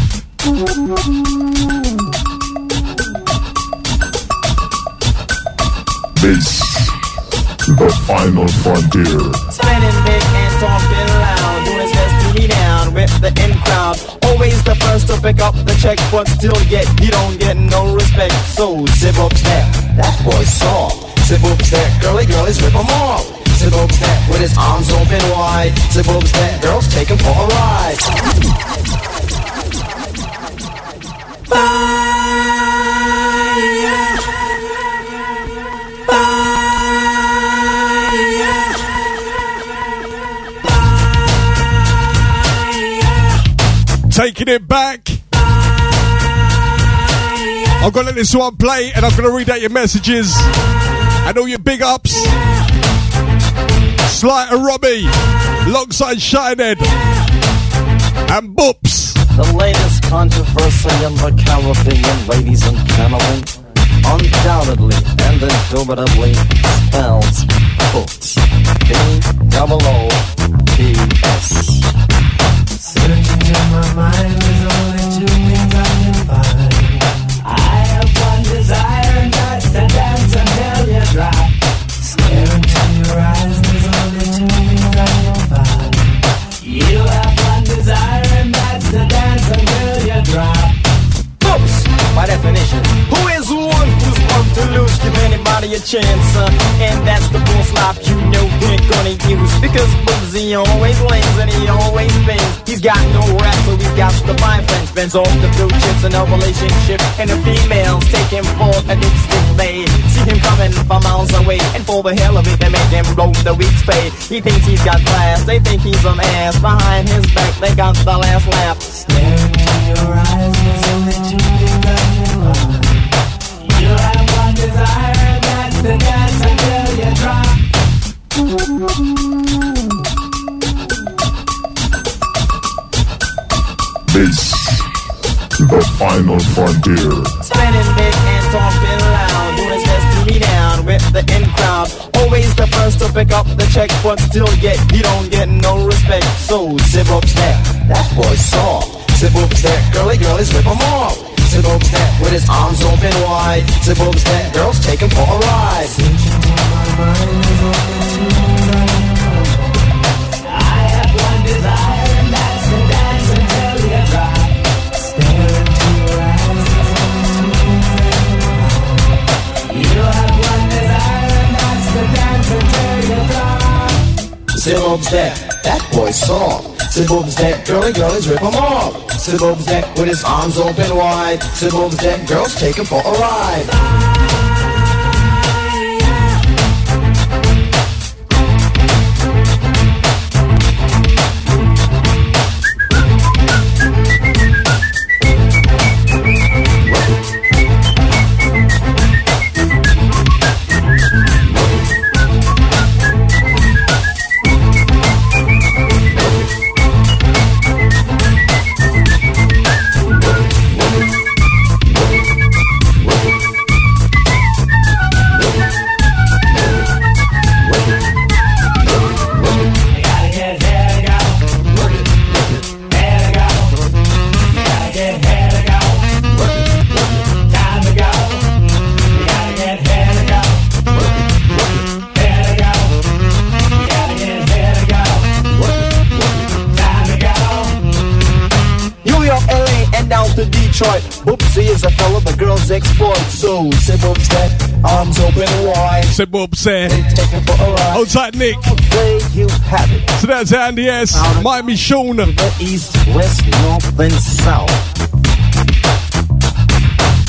This is the final frontier. Spinning big and talking loud, doing his best to be down with the in crowd. Always the first to pick up the check, but still yet he don't get no respect. So zip up snap, that boy's soft. Zip up snap, girly girlies rip him off. Zip up snap with his arms open wide. Zip up snap, girls take him for a ride. Taking it back. I'm gonna let this one play and I'm gonna read out your messages and all your big ups. Sly and Robbie, alongside Shinehead and Boops. The latest controversy in the Caribbean, ladies and gentlemen, undoubtedly and indubitably spells Boops. B-O-O-P-S. Searching in my mind, there's only two things I can find. I have one desire, and that's to dance until you drop. Stare into your eyes, there's only two things I can find. You have one desire, and that's to dance until you drop. Boops, by definition, who is one who's one to lose? Give anybody a chance, and that's the bull slop you know they're gonna use. Because Boozy always lanes and he always spins. He's got no rap, so he's got to buy friends. Spends all the blue chips in a relationship, and the females take him for a dipstick. They see him coming from miles away, and for the hell of it, they make him blow the week's pay. He thinks he's got class, they think he's an ass. Behind his back, they got the last laugh. Staring into your eyes, there's only two things I can want. You have one desire, that's to dance until you drop. This is the final frontier. Spinning big and talking loud, doing his best to be down with the in crowd. Always the first to pick up the check, but still yet he don't get no respect. So zip up snap, that boy's soft. Zip up snap, girly girlies rip him off. Zip up snap with his arms open wide. Zip up snap, girls take him for a ride. Searching in my mind, there's only two things I can find. I have one desire, and that's to dance until you drop. Stare into your eyes, there's only two things I can find. You have one desire, and that's to dance until you drop. Zip up snap, that boy's soft. Zip up snap, girly girlies rip him off. Zip up snap with his arms open wide. Zip up snap, girls take him for a ride. Boozy is a fella the girls exploit. So say Boops that arms open wide. Say Boops there. Take him for a ride. Hold tight, Nick. There you have it. So that's Andy S. Miami Sean. The east, west, north, and south.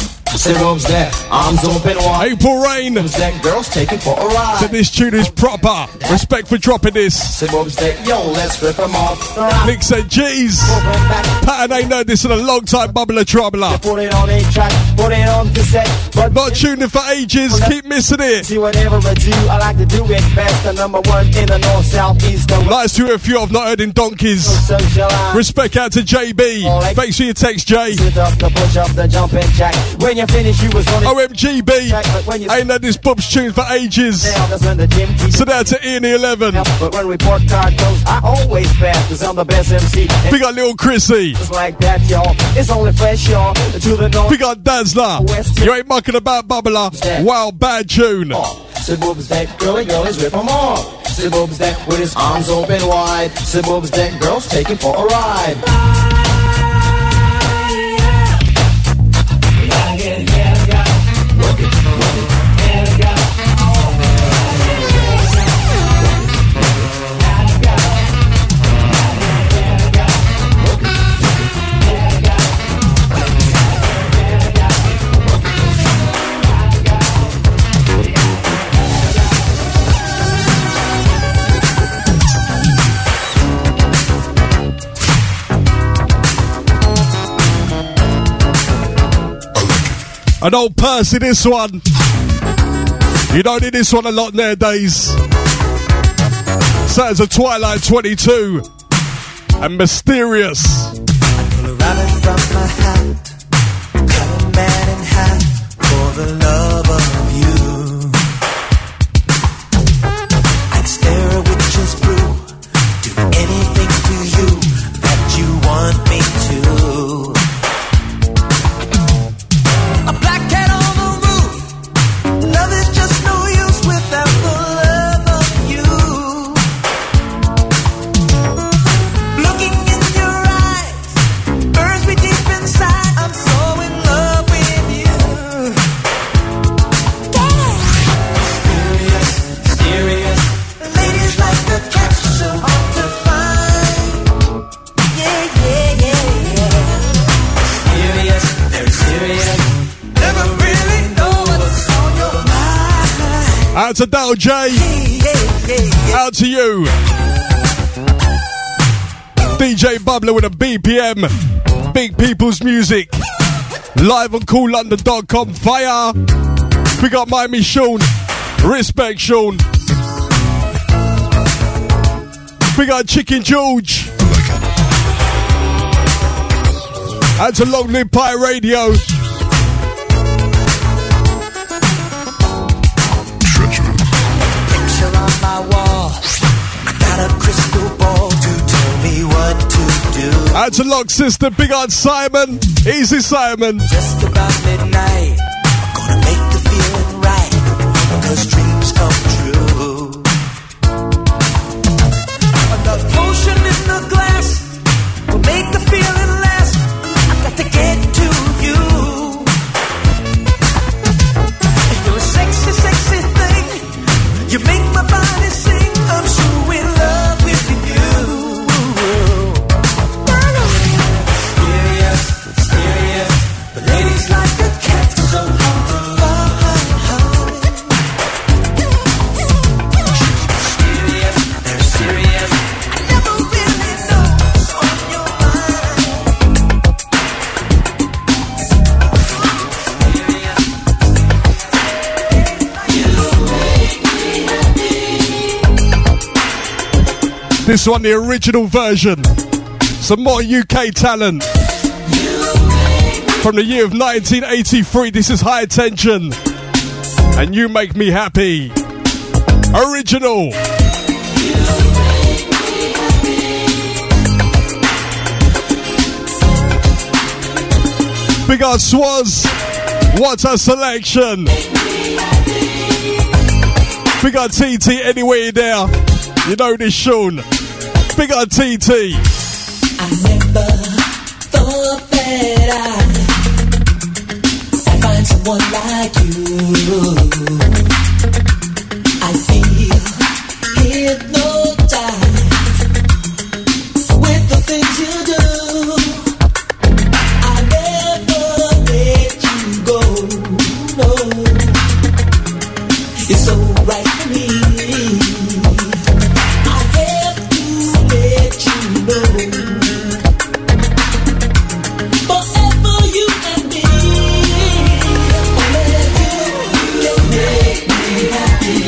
Syrups there, arms open wide. April Rain That girls taking for a ride. said this tune is proper. Respect for dropping this. Syrups there, yo, let's rip them off. Nick said, geez, Pattern ain't heard this in a long time, Bubbler Troubler. Put it on a track, put it on cassette. But Not tuning for ages, keep missing it. see whatever I do, I like to do it best. The number one in the north, south, east, the west. Nice to hear a few I've not heard in donkeys. Socialize. Respect out to JB. Thanks for your text, Jay. Sit up, the push up, the jumping jack. When you finish, you was gonna OMGB. I ain't heard this Bob's tune for ages. down, that's when the gym keeps So down to Ian the 11. But when report card goes, I always pass, cause I'm the best MC. And Big up little Chrissy. just like that, y'all. It's only fresh, y'all. To the north. Big up Dazzler. You ain't mucking about, Bubbler. Wow, bad tune. Syboobs that girly girls rip them off. Syboobs that with his arms open wide. Syboobs that girls taking for a ride. An old Percy, this one. You don't need this one a lot nowadays. Sounds of Twilight 22 and Mysterious. Pull a rabbit from my hat, cut a man in half for the love of you. I'd stare a witch's brew, do anything to you that you want me to. A black cat on the roof, love is just no use without the love of you. Looking in your eyes burns me deep inside. I'm so in love with you. Mysterious, mysterious. Ladies like the catch so hard to find. Yeah, yeah, yeah, yeah. Serious, they're serious. Never really know what's on your mind. Out to Dal J. Yeah, yeah, yeah. Out to you. DJ Bubbler with a BPM. Big People's Music. Live on CoolLondon.com. Fire. We got Miami Sean. Respect Sean. We got Chicken George. Out to Long Live Pie Radio. Picture on my wall. I got a crystal ball to tell me what to do. Out to Lock Sister. Big on Simon. Easy Simon. Just about midnight, I'm gonna make the feeling right, because dreams come true. A potion in the glass will make the feeling last. I've got to get to you. You're a sexy, sexy thing. You make my body sing. I'm so in love with you. Mysterious, mysterious. But ladies like a cat, so hard to find. Mysterious, they're serious. I never really know what's on your This one, the original version. Some more UK talent. From the year of 1983, this is High Tension. And You Make Me Happy. Original. Big up Swaz. What a selection. Big up TT anywhere you're there. You know this, Sean. Big up TT. I never thought that I'd find someone like you. I feel hypnotized with the things you do. I never let you go. right for me. I have to let you know. Forever you and me. Only you can make me happy.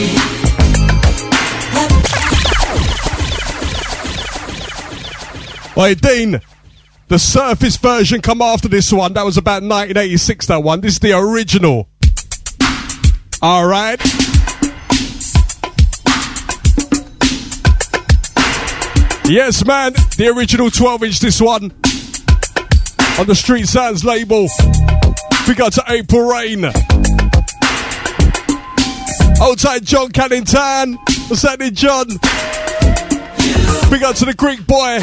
Hey, Dean, the Surface version come after this one. That was about 1986, that one. This is the original. All right. Yes, man, the original 12-inch, this one. On the Street Sounds label. We got to April Rain. Old tight John Cannington. What's happening, John? Big up to the Greek boy.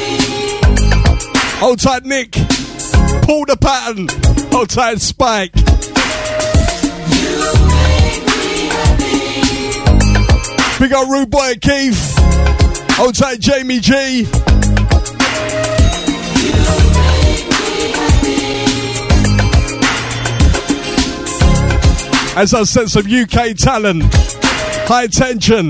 Hold tight Nick. Pull the pattern. Hold tight Spike. Big up Rude Boy Keith. Hold tight Jamie G. As I said, some UK talent. High tension.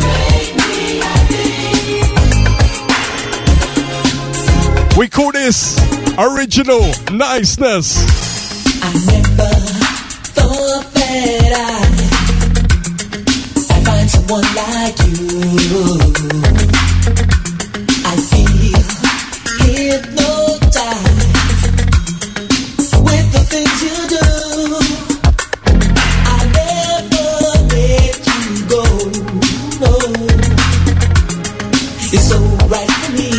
We call this original niceness. I never thought that I'd find someone like you. I feel hypnotized with the things you do. I never let you go. No, it's so right for me.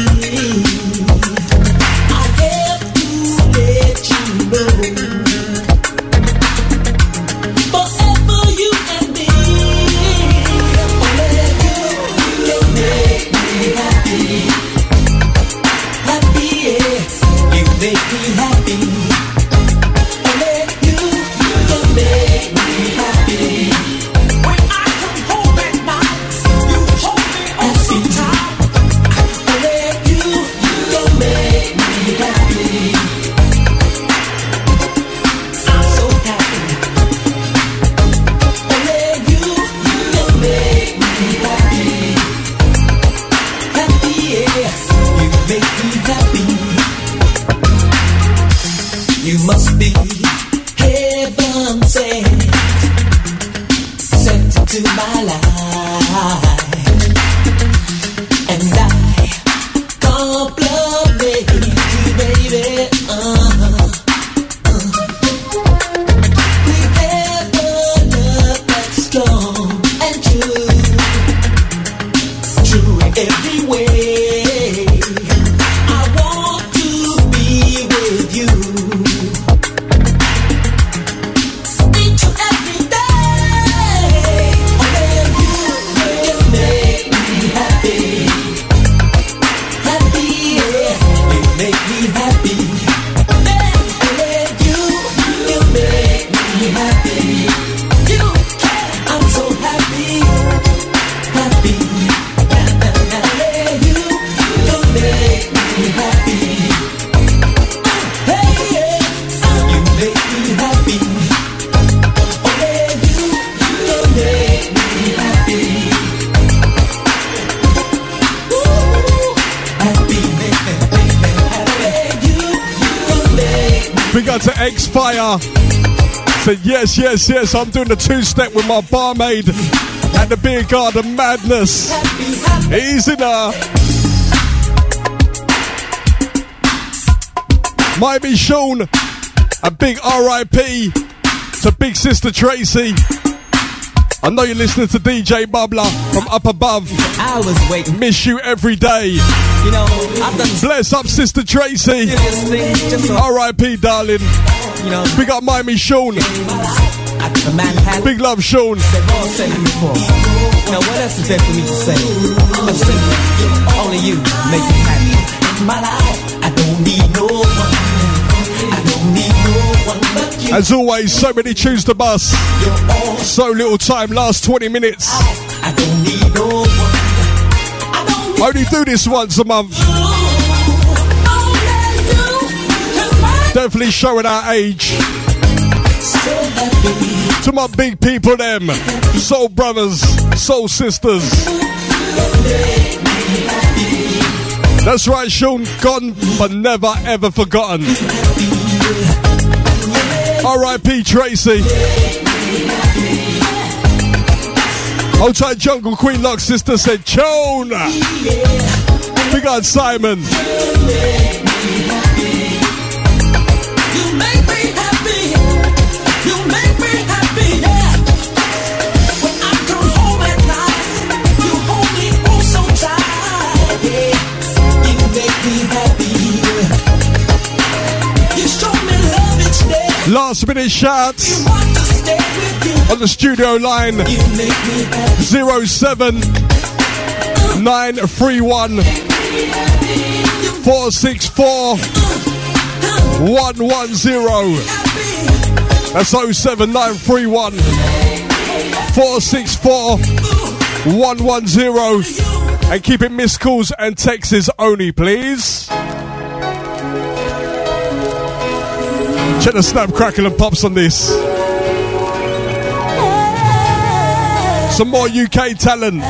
To X-Fire. Said yes, I'm doing the two-step with my barmaid at the Beer Garden. Madness. Easy now. Might be Sean. A big R.I.P. to Big Sister Tracy. I know you're listening to DJ Bubbler from up above. I was waiting. Miss you every day. You know, I've done Bless up, Sister Tracy. R.I.P. darling. You know, big up Miami Sean. The man had big love, Sean. They've all said it before. You know, what else is there for me to say? But simply, only you make me happy. My life, I don't need no one. I don't need no one but you. As always, so many tunes to bust. So little time, last 20 minutes. I don't need no one. Only do this once a month. Definitely showing our age. To my big people, them soul brothers, soul sisters. That's right, Sean. Gone but never ever forgotten. R.I.P. Tracy. Old time Jungle Queen Lock sister said, Chone. Big on Simon. You make me happy. You make me happy, yeah. When I come home at night, you hold me oh so tight, yeah. You make me happy, yeah. You show me love each day. Last minute shouts You want to stay with you. on the studio line. You make me happy. 07931 464 110. That's 07931 464 110. And keep it missed calls and texts only, please. Check the snap, crackle and pops on this. Some more UK talent.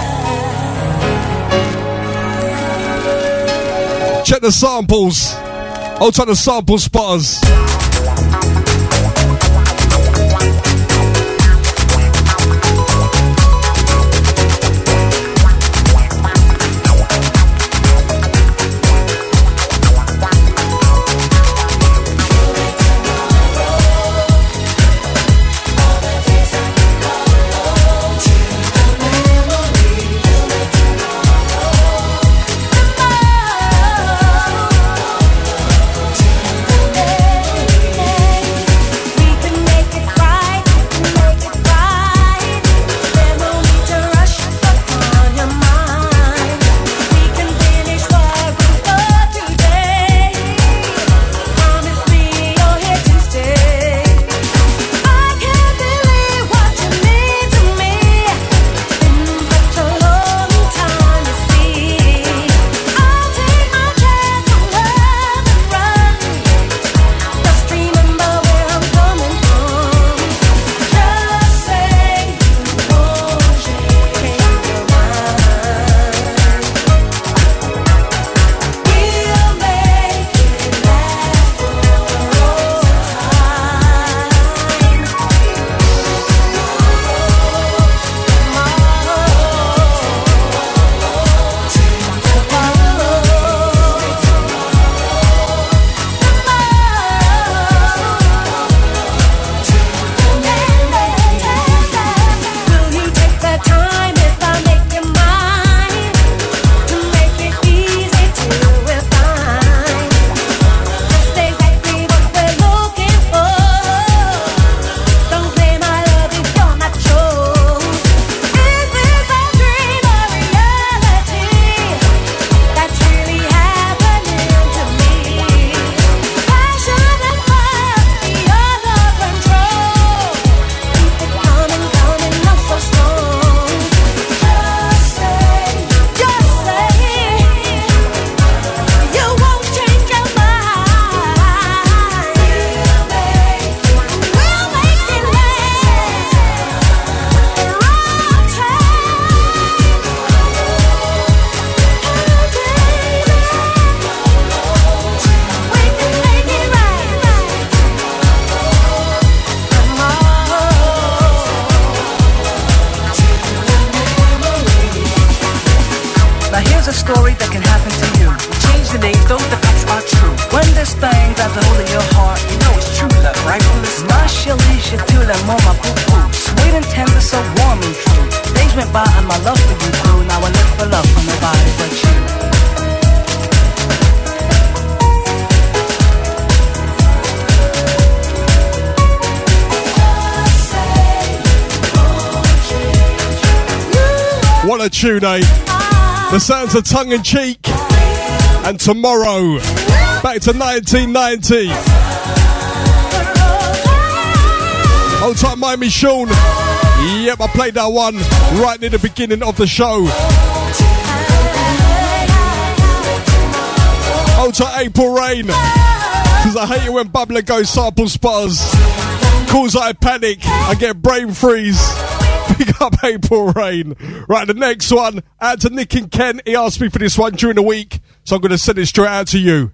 Check the samples. Out on the sample spotters. What a tune, eh? The sounds of Tongue in Cheek and Tomorrow. Back to 1990. Hold tight, Miami Sean. Yep, I played that one right near the beginning of the show. Hold tight, April Rain. Because I hate it when Bubbler goes sample spotters. cause I panic, I get brain freeze. Pick up April Rain. Right, the next one, out to Nick and Ken. He asked me for this one during the week, so I'm going to send it straight out to you.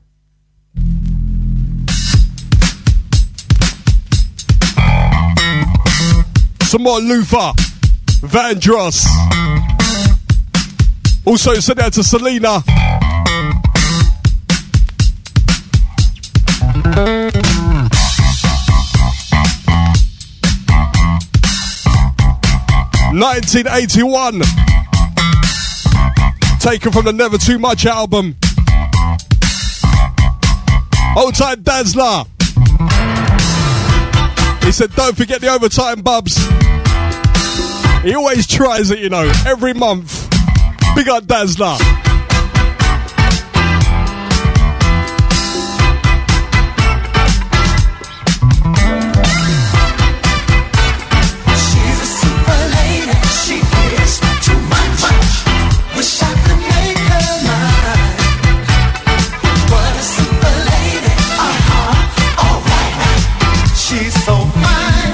Some more Luther Vandross. Also send out to Selena. ...1981... taken from the Never Too Much album. Hold tight, Dazzler. He said, don't forget the overtime, Bubs. He always tries it, you know, every month. Big up Dazzler. She's a super lady. She is too much. Wish I could make her mine. What a super lady. Alright. She's so fine.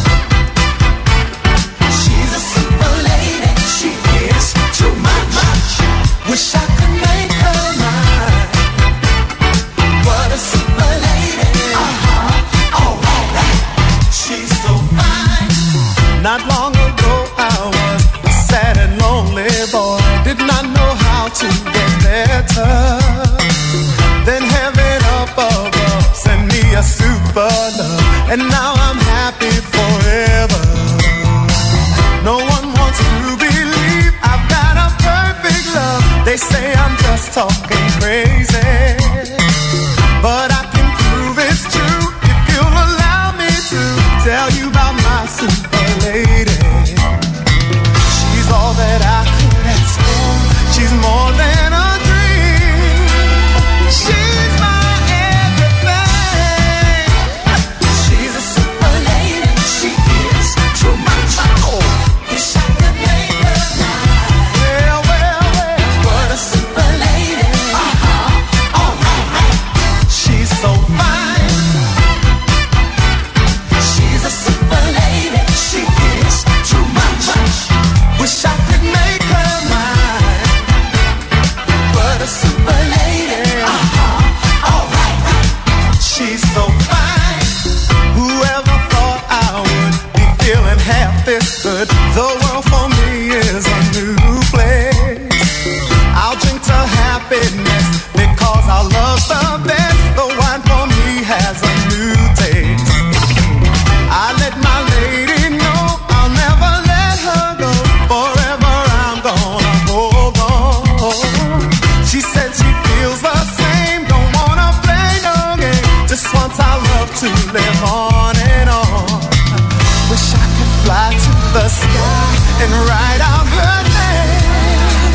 She's a super lady. She is too much. Wish I could make her mine. What a super lady. Alright. She's so fine. Not long ago I was a sad and lonely boy. Did not know how to get better. Then heaven up above sent me a super love, and now I'm happy forever. No one wants to believe I've got a perfect love. They say I'm just talking crazy, but I can prove it's true if you'll allow me to tell you about my super lady. She's all that I could ask for. She's more than a dream. She's my everything. She's a super lady. She is too much. Wish I could make her mine. Well. What a super lady. Alright. She's so fine. She's a super lady. She is too much. Wish I could make her mine. What a super lady. Alright. She's so fine. Whoever thought I would be feeling half this good? The world for me is a new place. I'll drink to happiness because our love's the best. The wine for me has a new taste. I let my lady know I'll never let her go. Forever I'm gonna hold on. She said she feels the same. Don't wanna play no game. Just wants our love to live on and on. Wish I could fly to the sky and write out her name.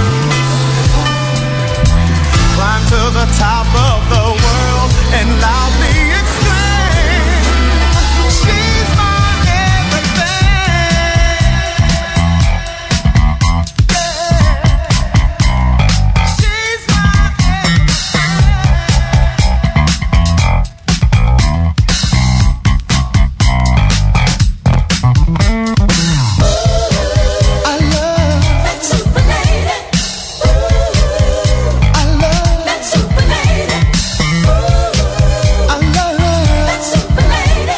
Climb to the top of the world and loudly exclaim, she's my everything. She's my I love That super lady. I love That super lady. I love That super lady.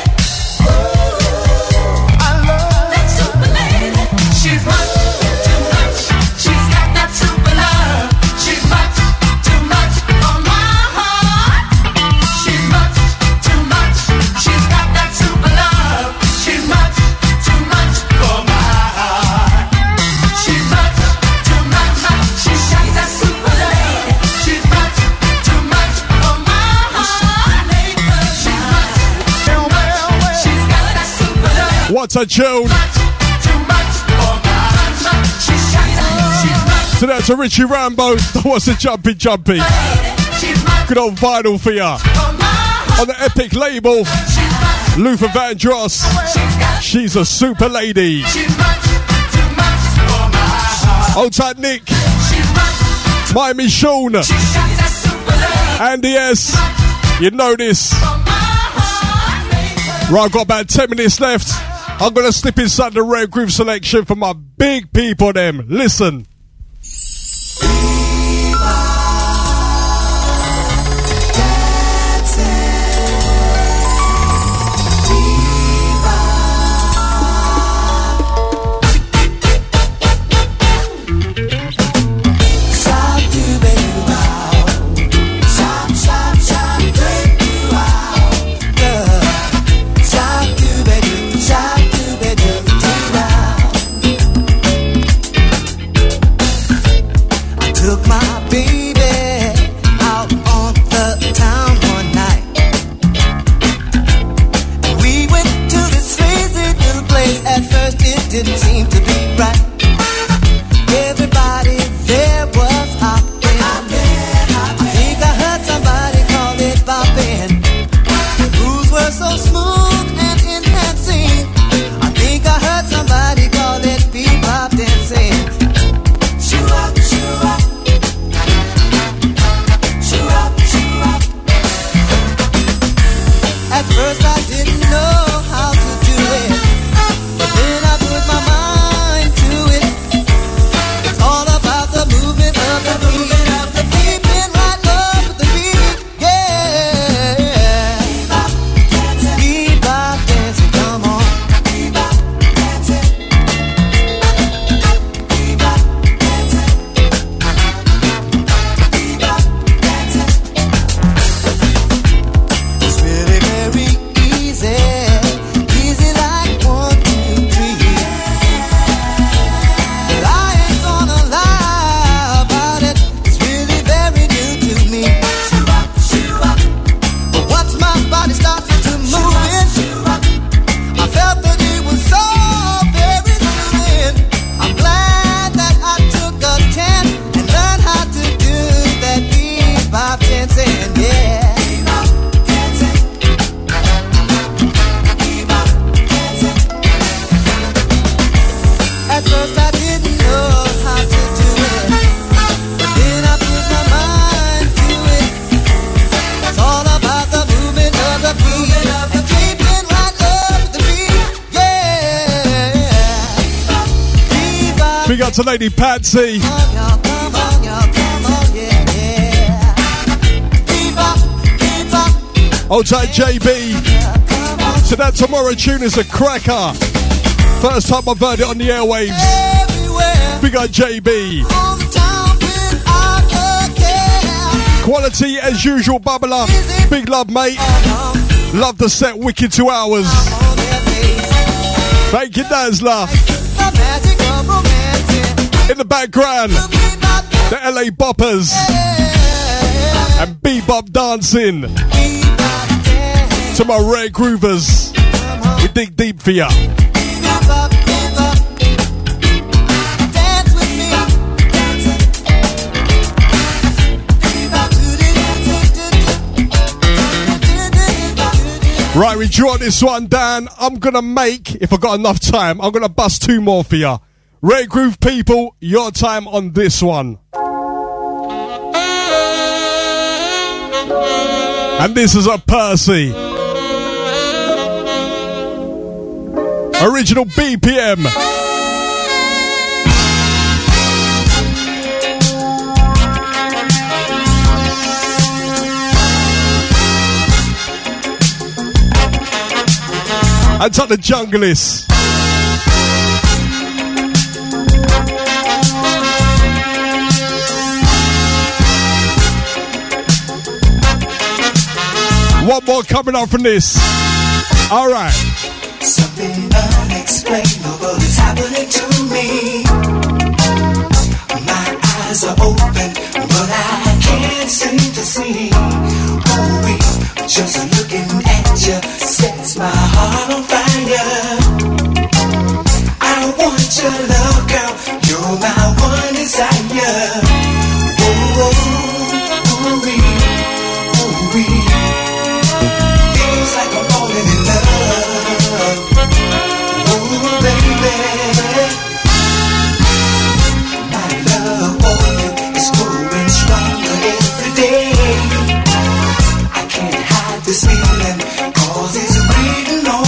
I love That super lady. She's much too much. She's got that super love. She's much too much for my heart. She's much too much. She's got that super love. She's much too much for my heart. She's much too much. She's got that super lady. She's much too much for my heart. She's much too much. She's got that super love. What a tune. Too much for my heart. She's much. So that's a Richie Rambo. That was a jumpy. She's much Good old vinyl for ya. for my heart. On the Epic label, She's much. Luther Vandross. She's got. She's a super lady. She's much too much for my heart. Hold tight, Nick. She's much. Miami Sean. She's got that super love Andy S. You know this. for my heart. Right, I've got about 10 minutes left. I'm going to slip inside the Red Groove selection for my big people them. Listen. Didn't seem to be right. Everybody there was hopping. I think I heard somebody call it bopping. The grooves were so smooth and enhancing. I think I heard somebody call it bebop dancing. Shoo up, shoo up. Shoo up, shoo up. At first I didn't know how to do it. Then I put my mind to it. It's all about the movement of the feet. Keeping right up with the beat. Yeah. Bebop dancing, come on. Bebop dancing. Bebop dancing. Bebop dancing. It's really very easy. Easy like 1, 2, 3. But I ain't gonna lie about it. It's really very new to me. But once my body started to move it, I felt that it was so very soothing. I'm glad that I took a chance and learned how to do that bebop dancing. Yeah. At first I didn't know how to do it, but then I put my mind to it. It's all about the movement of the feet and keeping right up with the beat. Yeah. Bebop. Big up to Lady Patsy. Come on, y'all, come on, y'all, come on, yeah, yeah. Bebop, bebop, Old tight JB. come on. So that Tomorrow tune is a cracker. First time I've heard it on the airwaves. Everywhere, Big up JB. hometown without a care. Quality as usual, bubbler. Big love, mate. Love the set, wicked 2 hours. On their face, Thank you, Dazzler. the magic of romance. In the background, Bebop, the LA Boppers yeah. and bebop dancing Bebop dance. to my Red Groovers. We dig deep for ya. Bebop, bebop. Dance with me. Bebop, do-do-do-do-do-do-do-do-do. Right, we draw this one down. I'm gonna make, if I got enough time, I'm gonna bust 2 more for ya. Red Groove people, your time on this one. And this is a Percy. Original BPM. And to the junglists. One more coming up from this. All right. Something unexplainable is happening to me. My eyes are open, but I can't seem to see. Oh, just looking at you sets my heart on fire. I want your love, girl. You're my one desire. Oh, oh, oh, feels like I'm falling in love. Oh, baby, my love for you is growing stronger every day. I can't hide this feeling, 'cause it's written on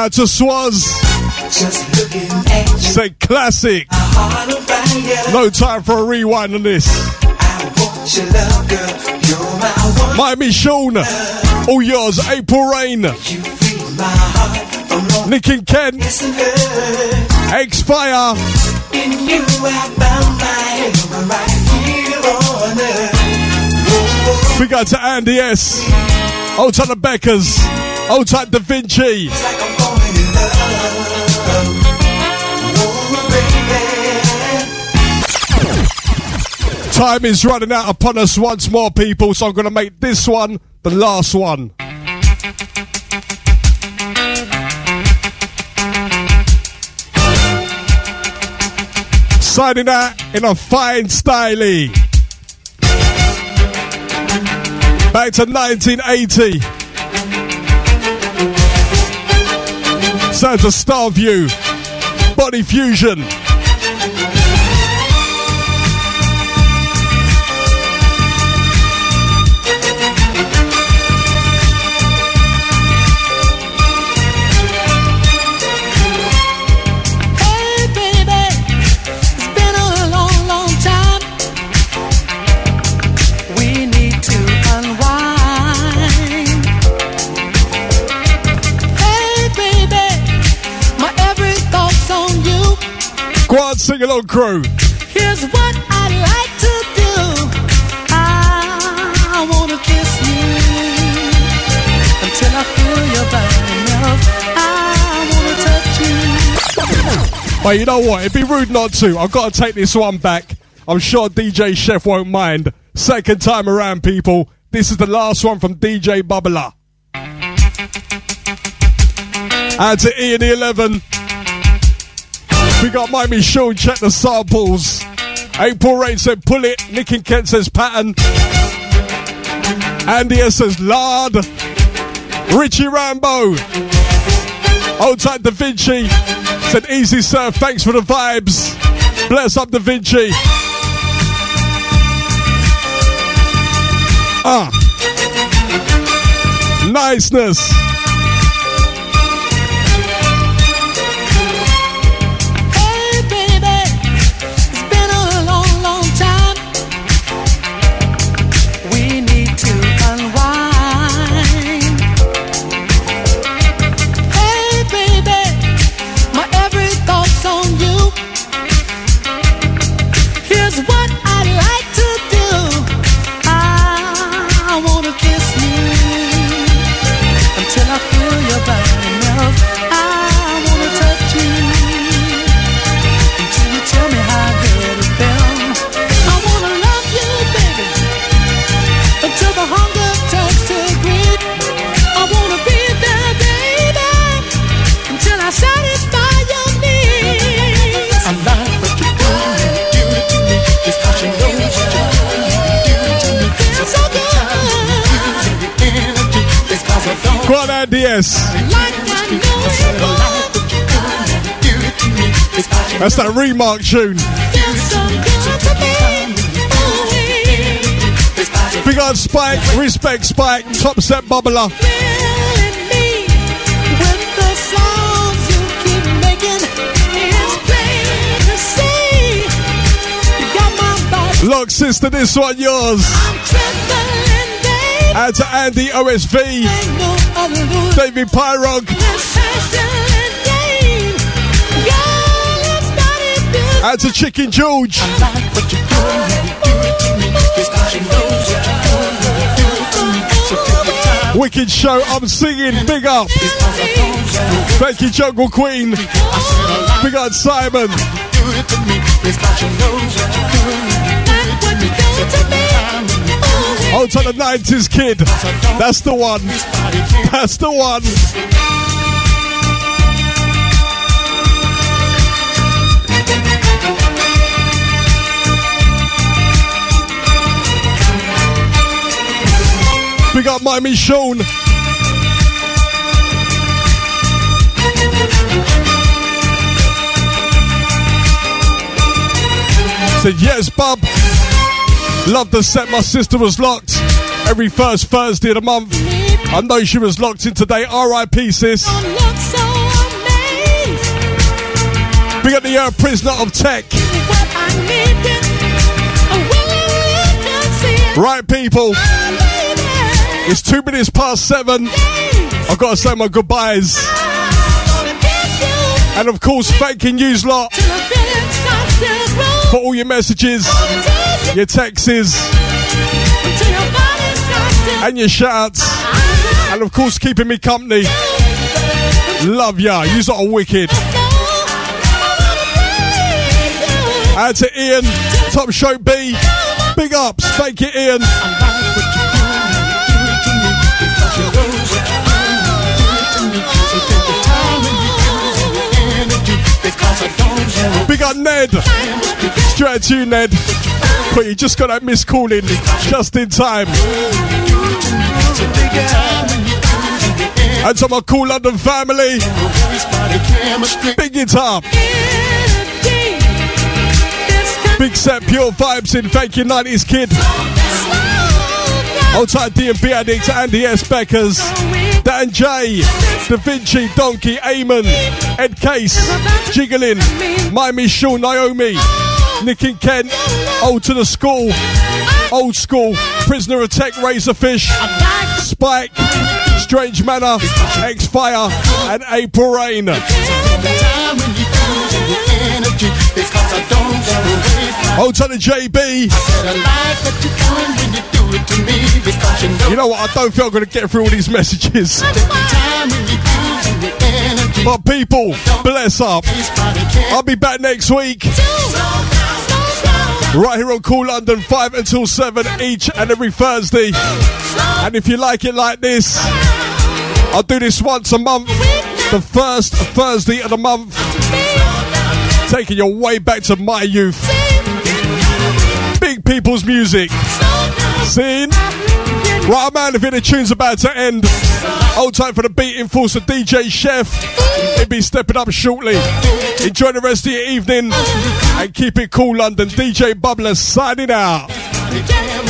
Out to Swaz. Just looking at you. Say classic. My heart on fire. No time for a rewind on this. I want your love, girl. You're my one. Miami Sean. All yours. April Rain. You free my heart from all Nick and Ken. this and hurt. X-Fire. In you I found my heaven right here on earth. Whoa, We got to Andy S. Old time the Beckers. Old time Da Vinci. it's like I'm falling in love. Whoa, baby. Time is running out upon us once more, people, so I'm going to make this one the last one. Signing out in a fine style. Back to 1980. Sounds of Starview. Body Fusion. Hey baby, it's been a long, long time. We need to unwind. Hey baby, my every thought's on you. Go on, sing along, crew. Here's what I'd like to do. I wanna kiss you until I feel your body melt. I wanna touch you. But you know what? It'd be rude not to. I've got to take this one back. I'm sure DJ Chef won't mind. Second time around, people. This is the last one from DJ Bubbler. And to Ian the 11. We got Miami Sean, check the samples. April Rain said pull it. Nick and Kent says pattern. Andy S says lard. Richie Rambo. Old type Da Vinci said easy sir, thanks for the vibes. Bless up Da Vinci. Niceness. Hey baby, it's been a long, long time. We need to unwind. Hey baby, my every thought's on you. Here's what I'd like to do. I wanna kiss you until I feel your body melt. I wanna touch you until you tell me how good it felt. I wanna love you, baby, until the hunger turns to greed. I wanna be there, baby, until I satisfy your needs. I like what you're doing, do it to me. It's cause you know what you're doing, do it to me. Feels so good. The energy is cause I don't Go on, Andy S. like I know it would. Do it to me. It's cause you That's that remark tune. feel so good to me. It's cause you Big on Spike, respect Spike, top set bubbler. Thrilling me with the songs you keep making. It's plain to see you got my body. Look, sister, this one yours. I'm trembling, babe. Out to Andy OSV, Ain't no other lose David Pyrog, this passion and gain. Girl, it's body built. out to Chicken George. Like what you're doing, do it to me. It's cause you know what you're doing. Do it to me. So take your time. Wicked show, I'm singing, big up. It's cause I don't you. Thank you, Jungle Queen. Big up Simon. Do it to me. It's cause you know what you're doing. Like what you do to me. Oh, to the 90s kid. That's the one. That's the one. Big up Miami Sean. Said yes, bub. Love the set. My sister was locked every first Thursday of the month. I know she was locked in today. R.I.P. sis. Don't look so We got the prisoner of tech. Right, people. It's 2 minutes past 7. I've got to say my goodbyes. And of course, thanking yous lot for all your messages, your texts, and your shouts. And of course, keeping me company. Love ya. Yous lot are wicked. Out to Ian, Top Show B. Big ups. Thank you, Ian. Big up Ned. Straight to you, Ned. But you just got that missed call in just in time. And to my Cool London family, big it up. Big set, pure vibes in. Thank you, 90s kid. Old tight D&B addict, Andy S. Beckers, Dan J, Da Vinci, Donkey, Eamon, Ed Case, Jiggling, Miami Shaw, Naomi, Nick and Ken, Old to the School, Old School, Prisoner of Tech, Razorfish, Spike, Strange Manor, X-Fire, and April Rain. Old to the JB. You know what, I don't feel I'm going to get through all these messages. But people, bless up. I'll be back next week. Right here on Cool London, 5 until 7 each and every Thursday. And if you like it like this, I'll do this once a month. The first Thursday of the month. Taking you way back to my youth. Big people's music. Seen? Right, man, if the tune's about to end, hold tight for the beat enforcer DJ Chef. He'll be stepping up shortly. Enjoy the rest of your evening and keep it cool, London. DJ Bubbler signing out.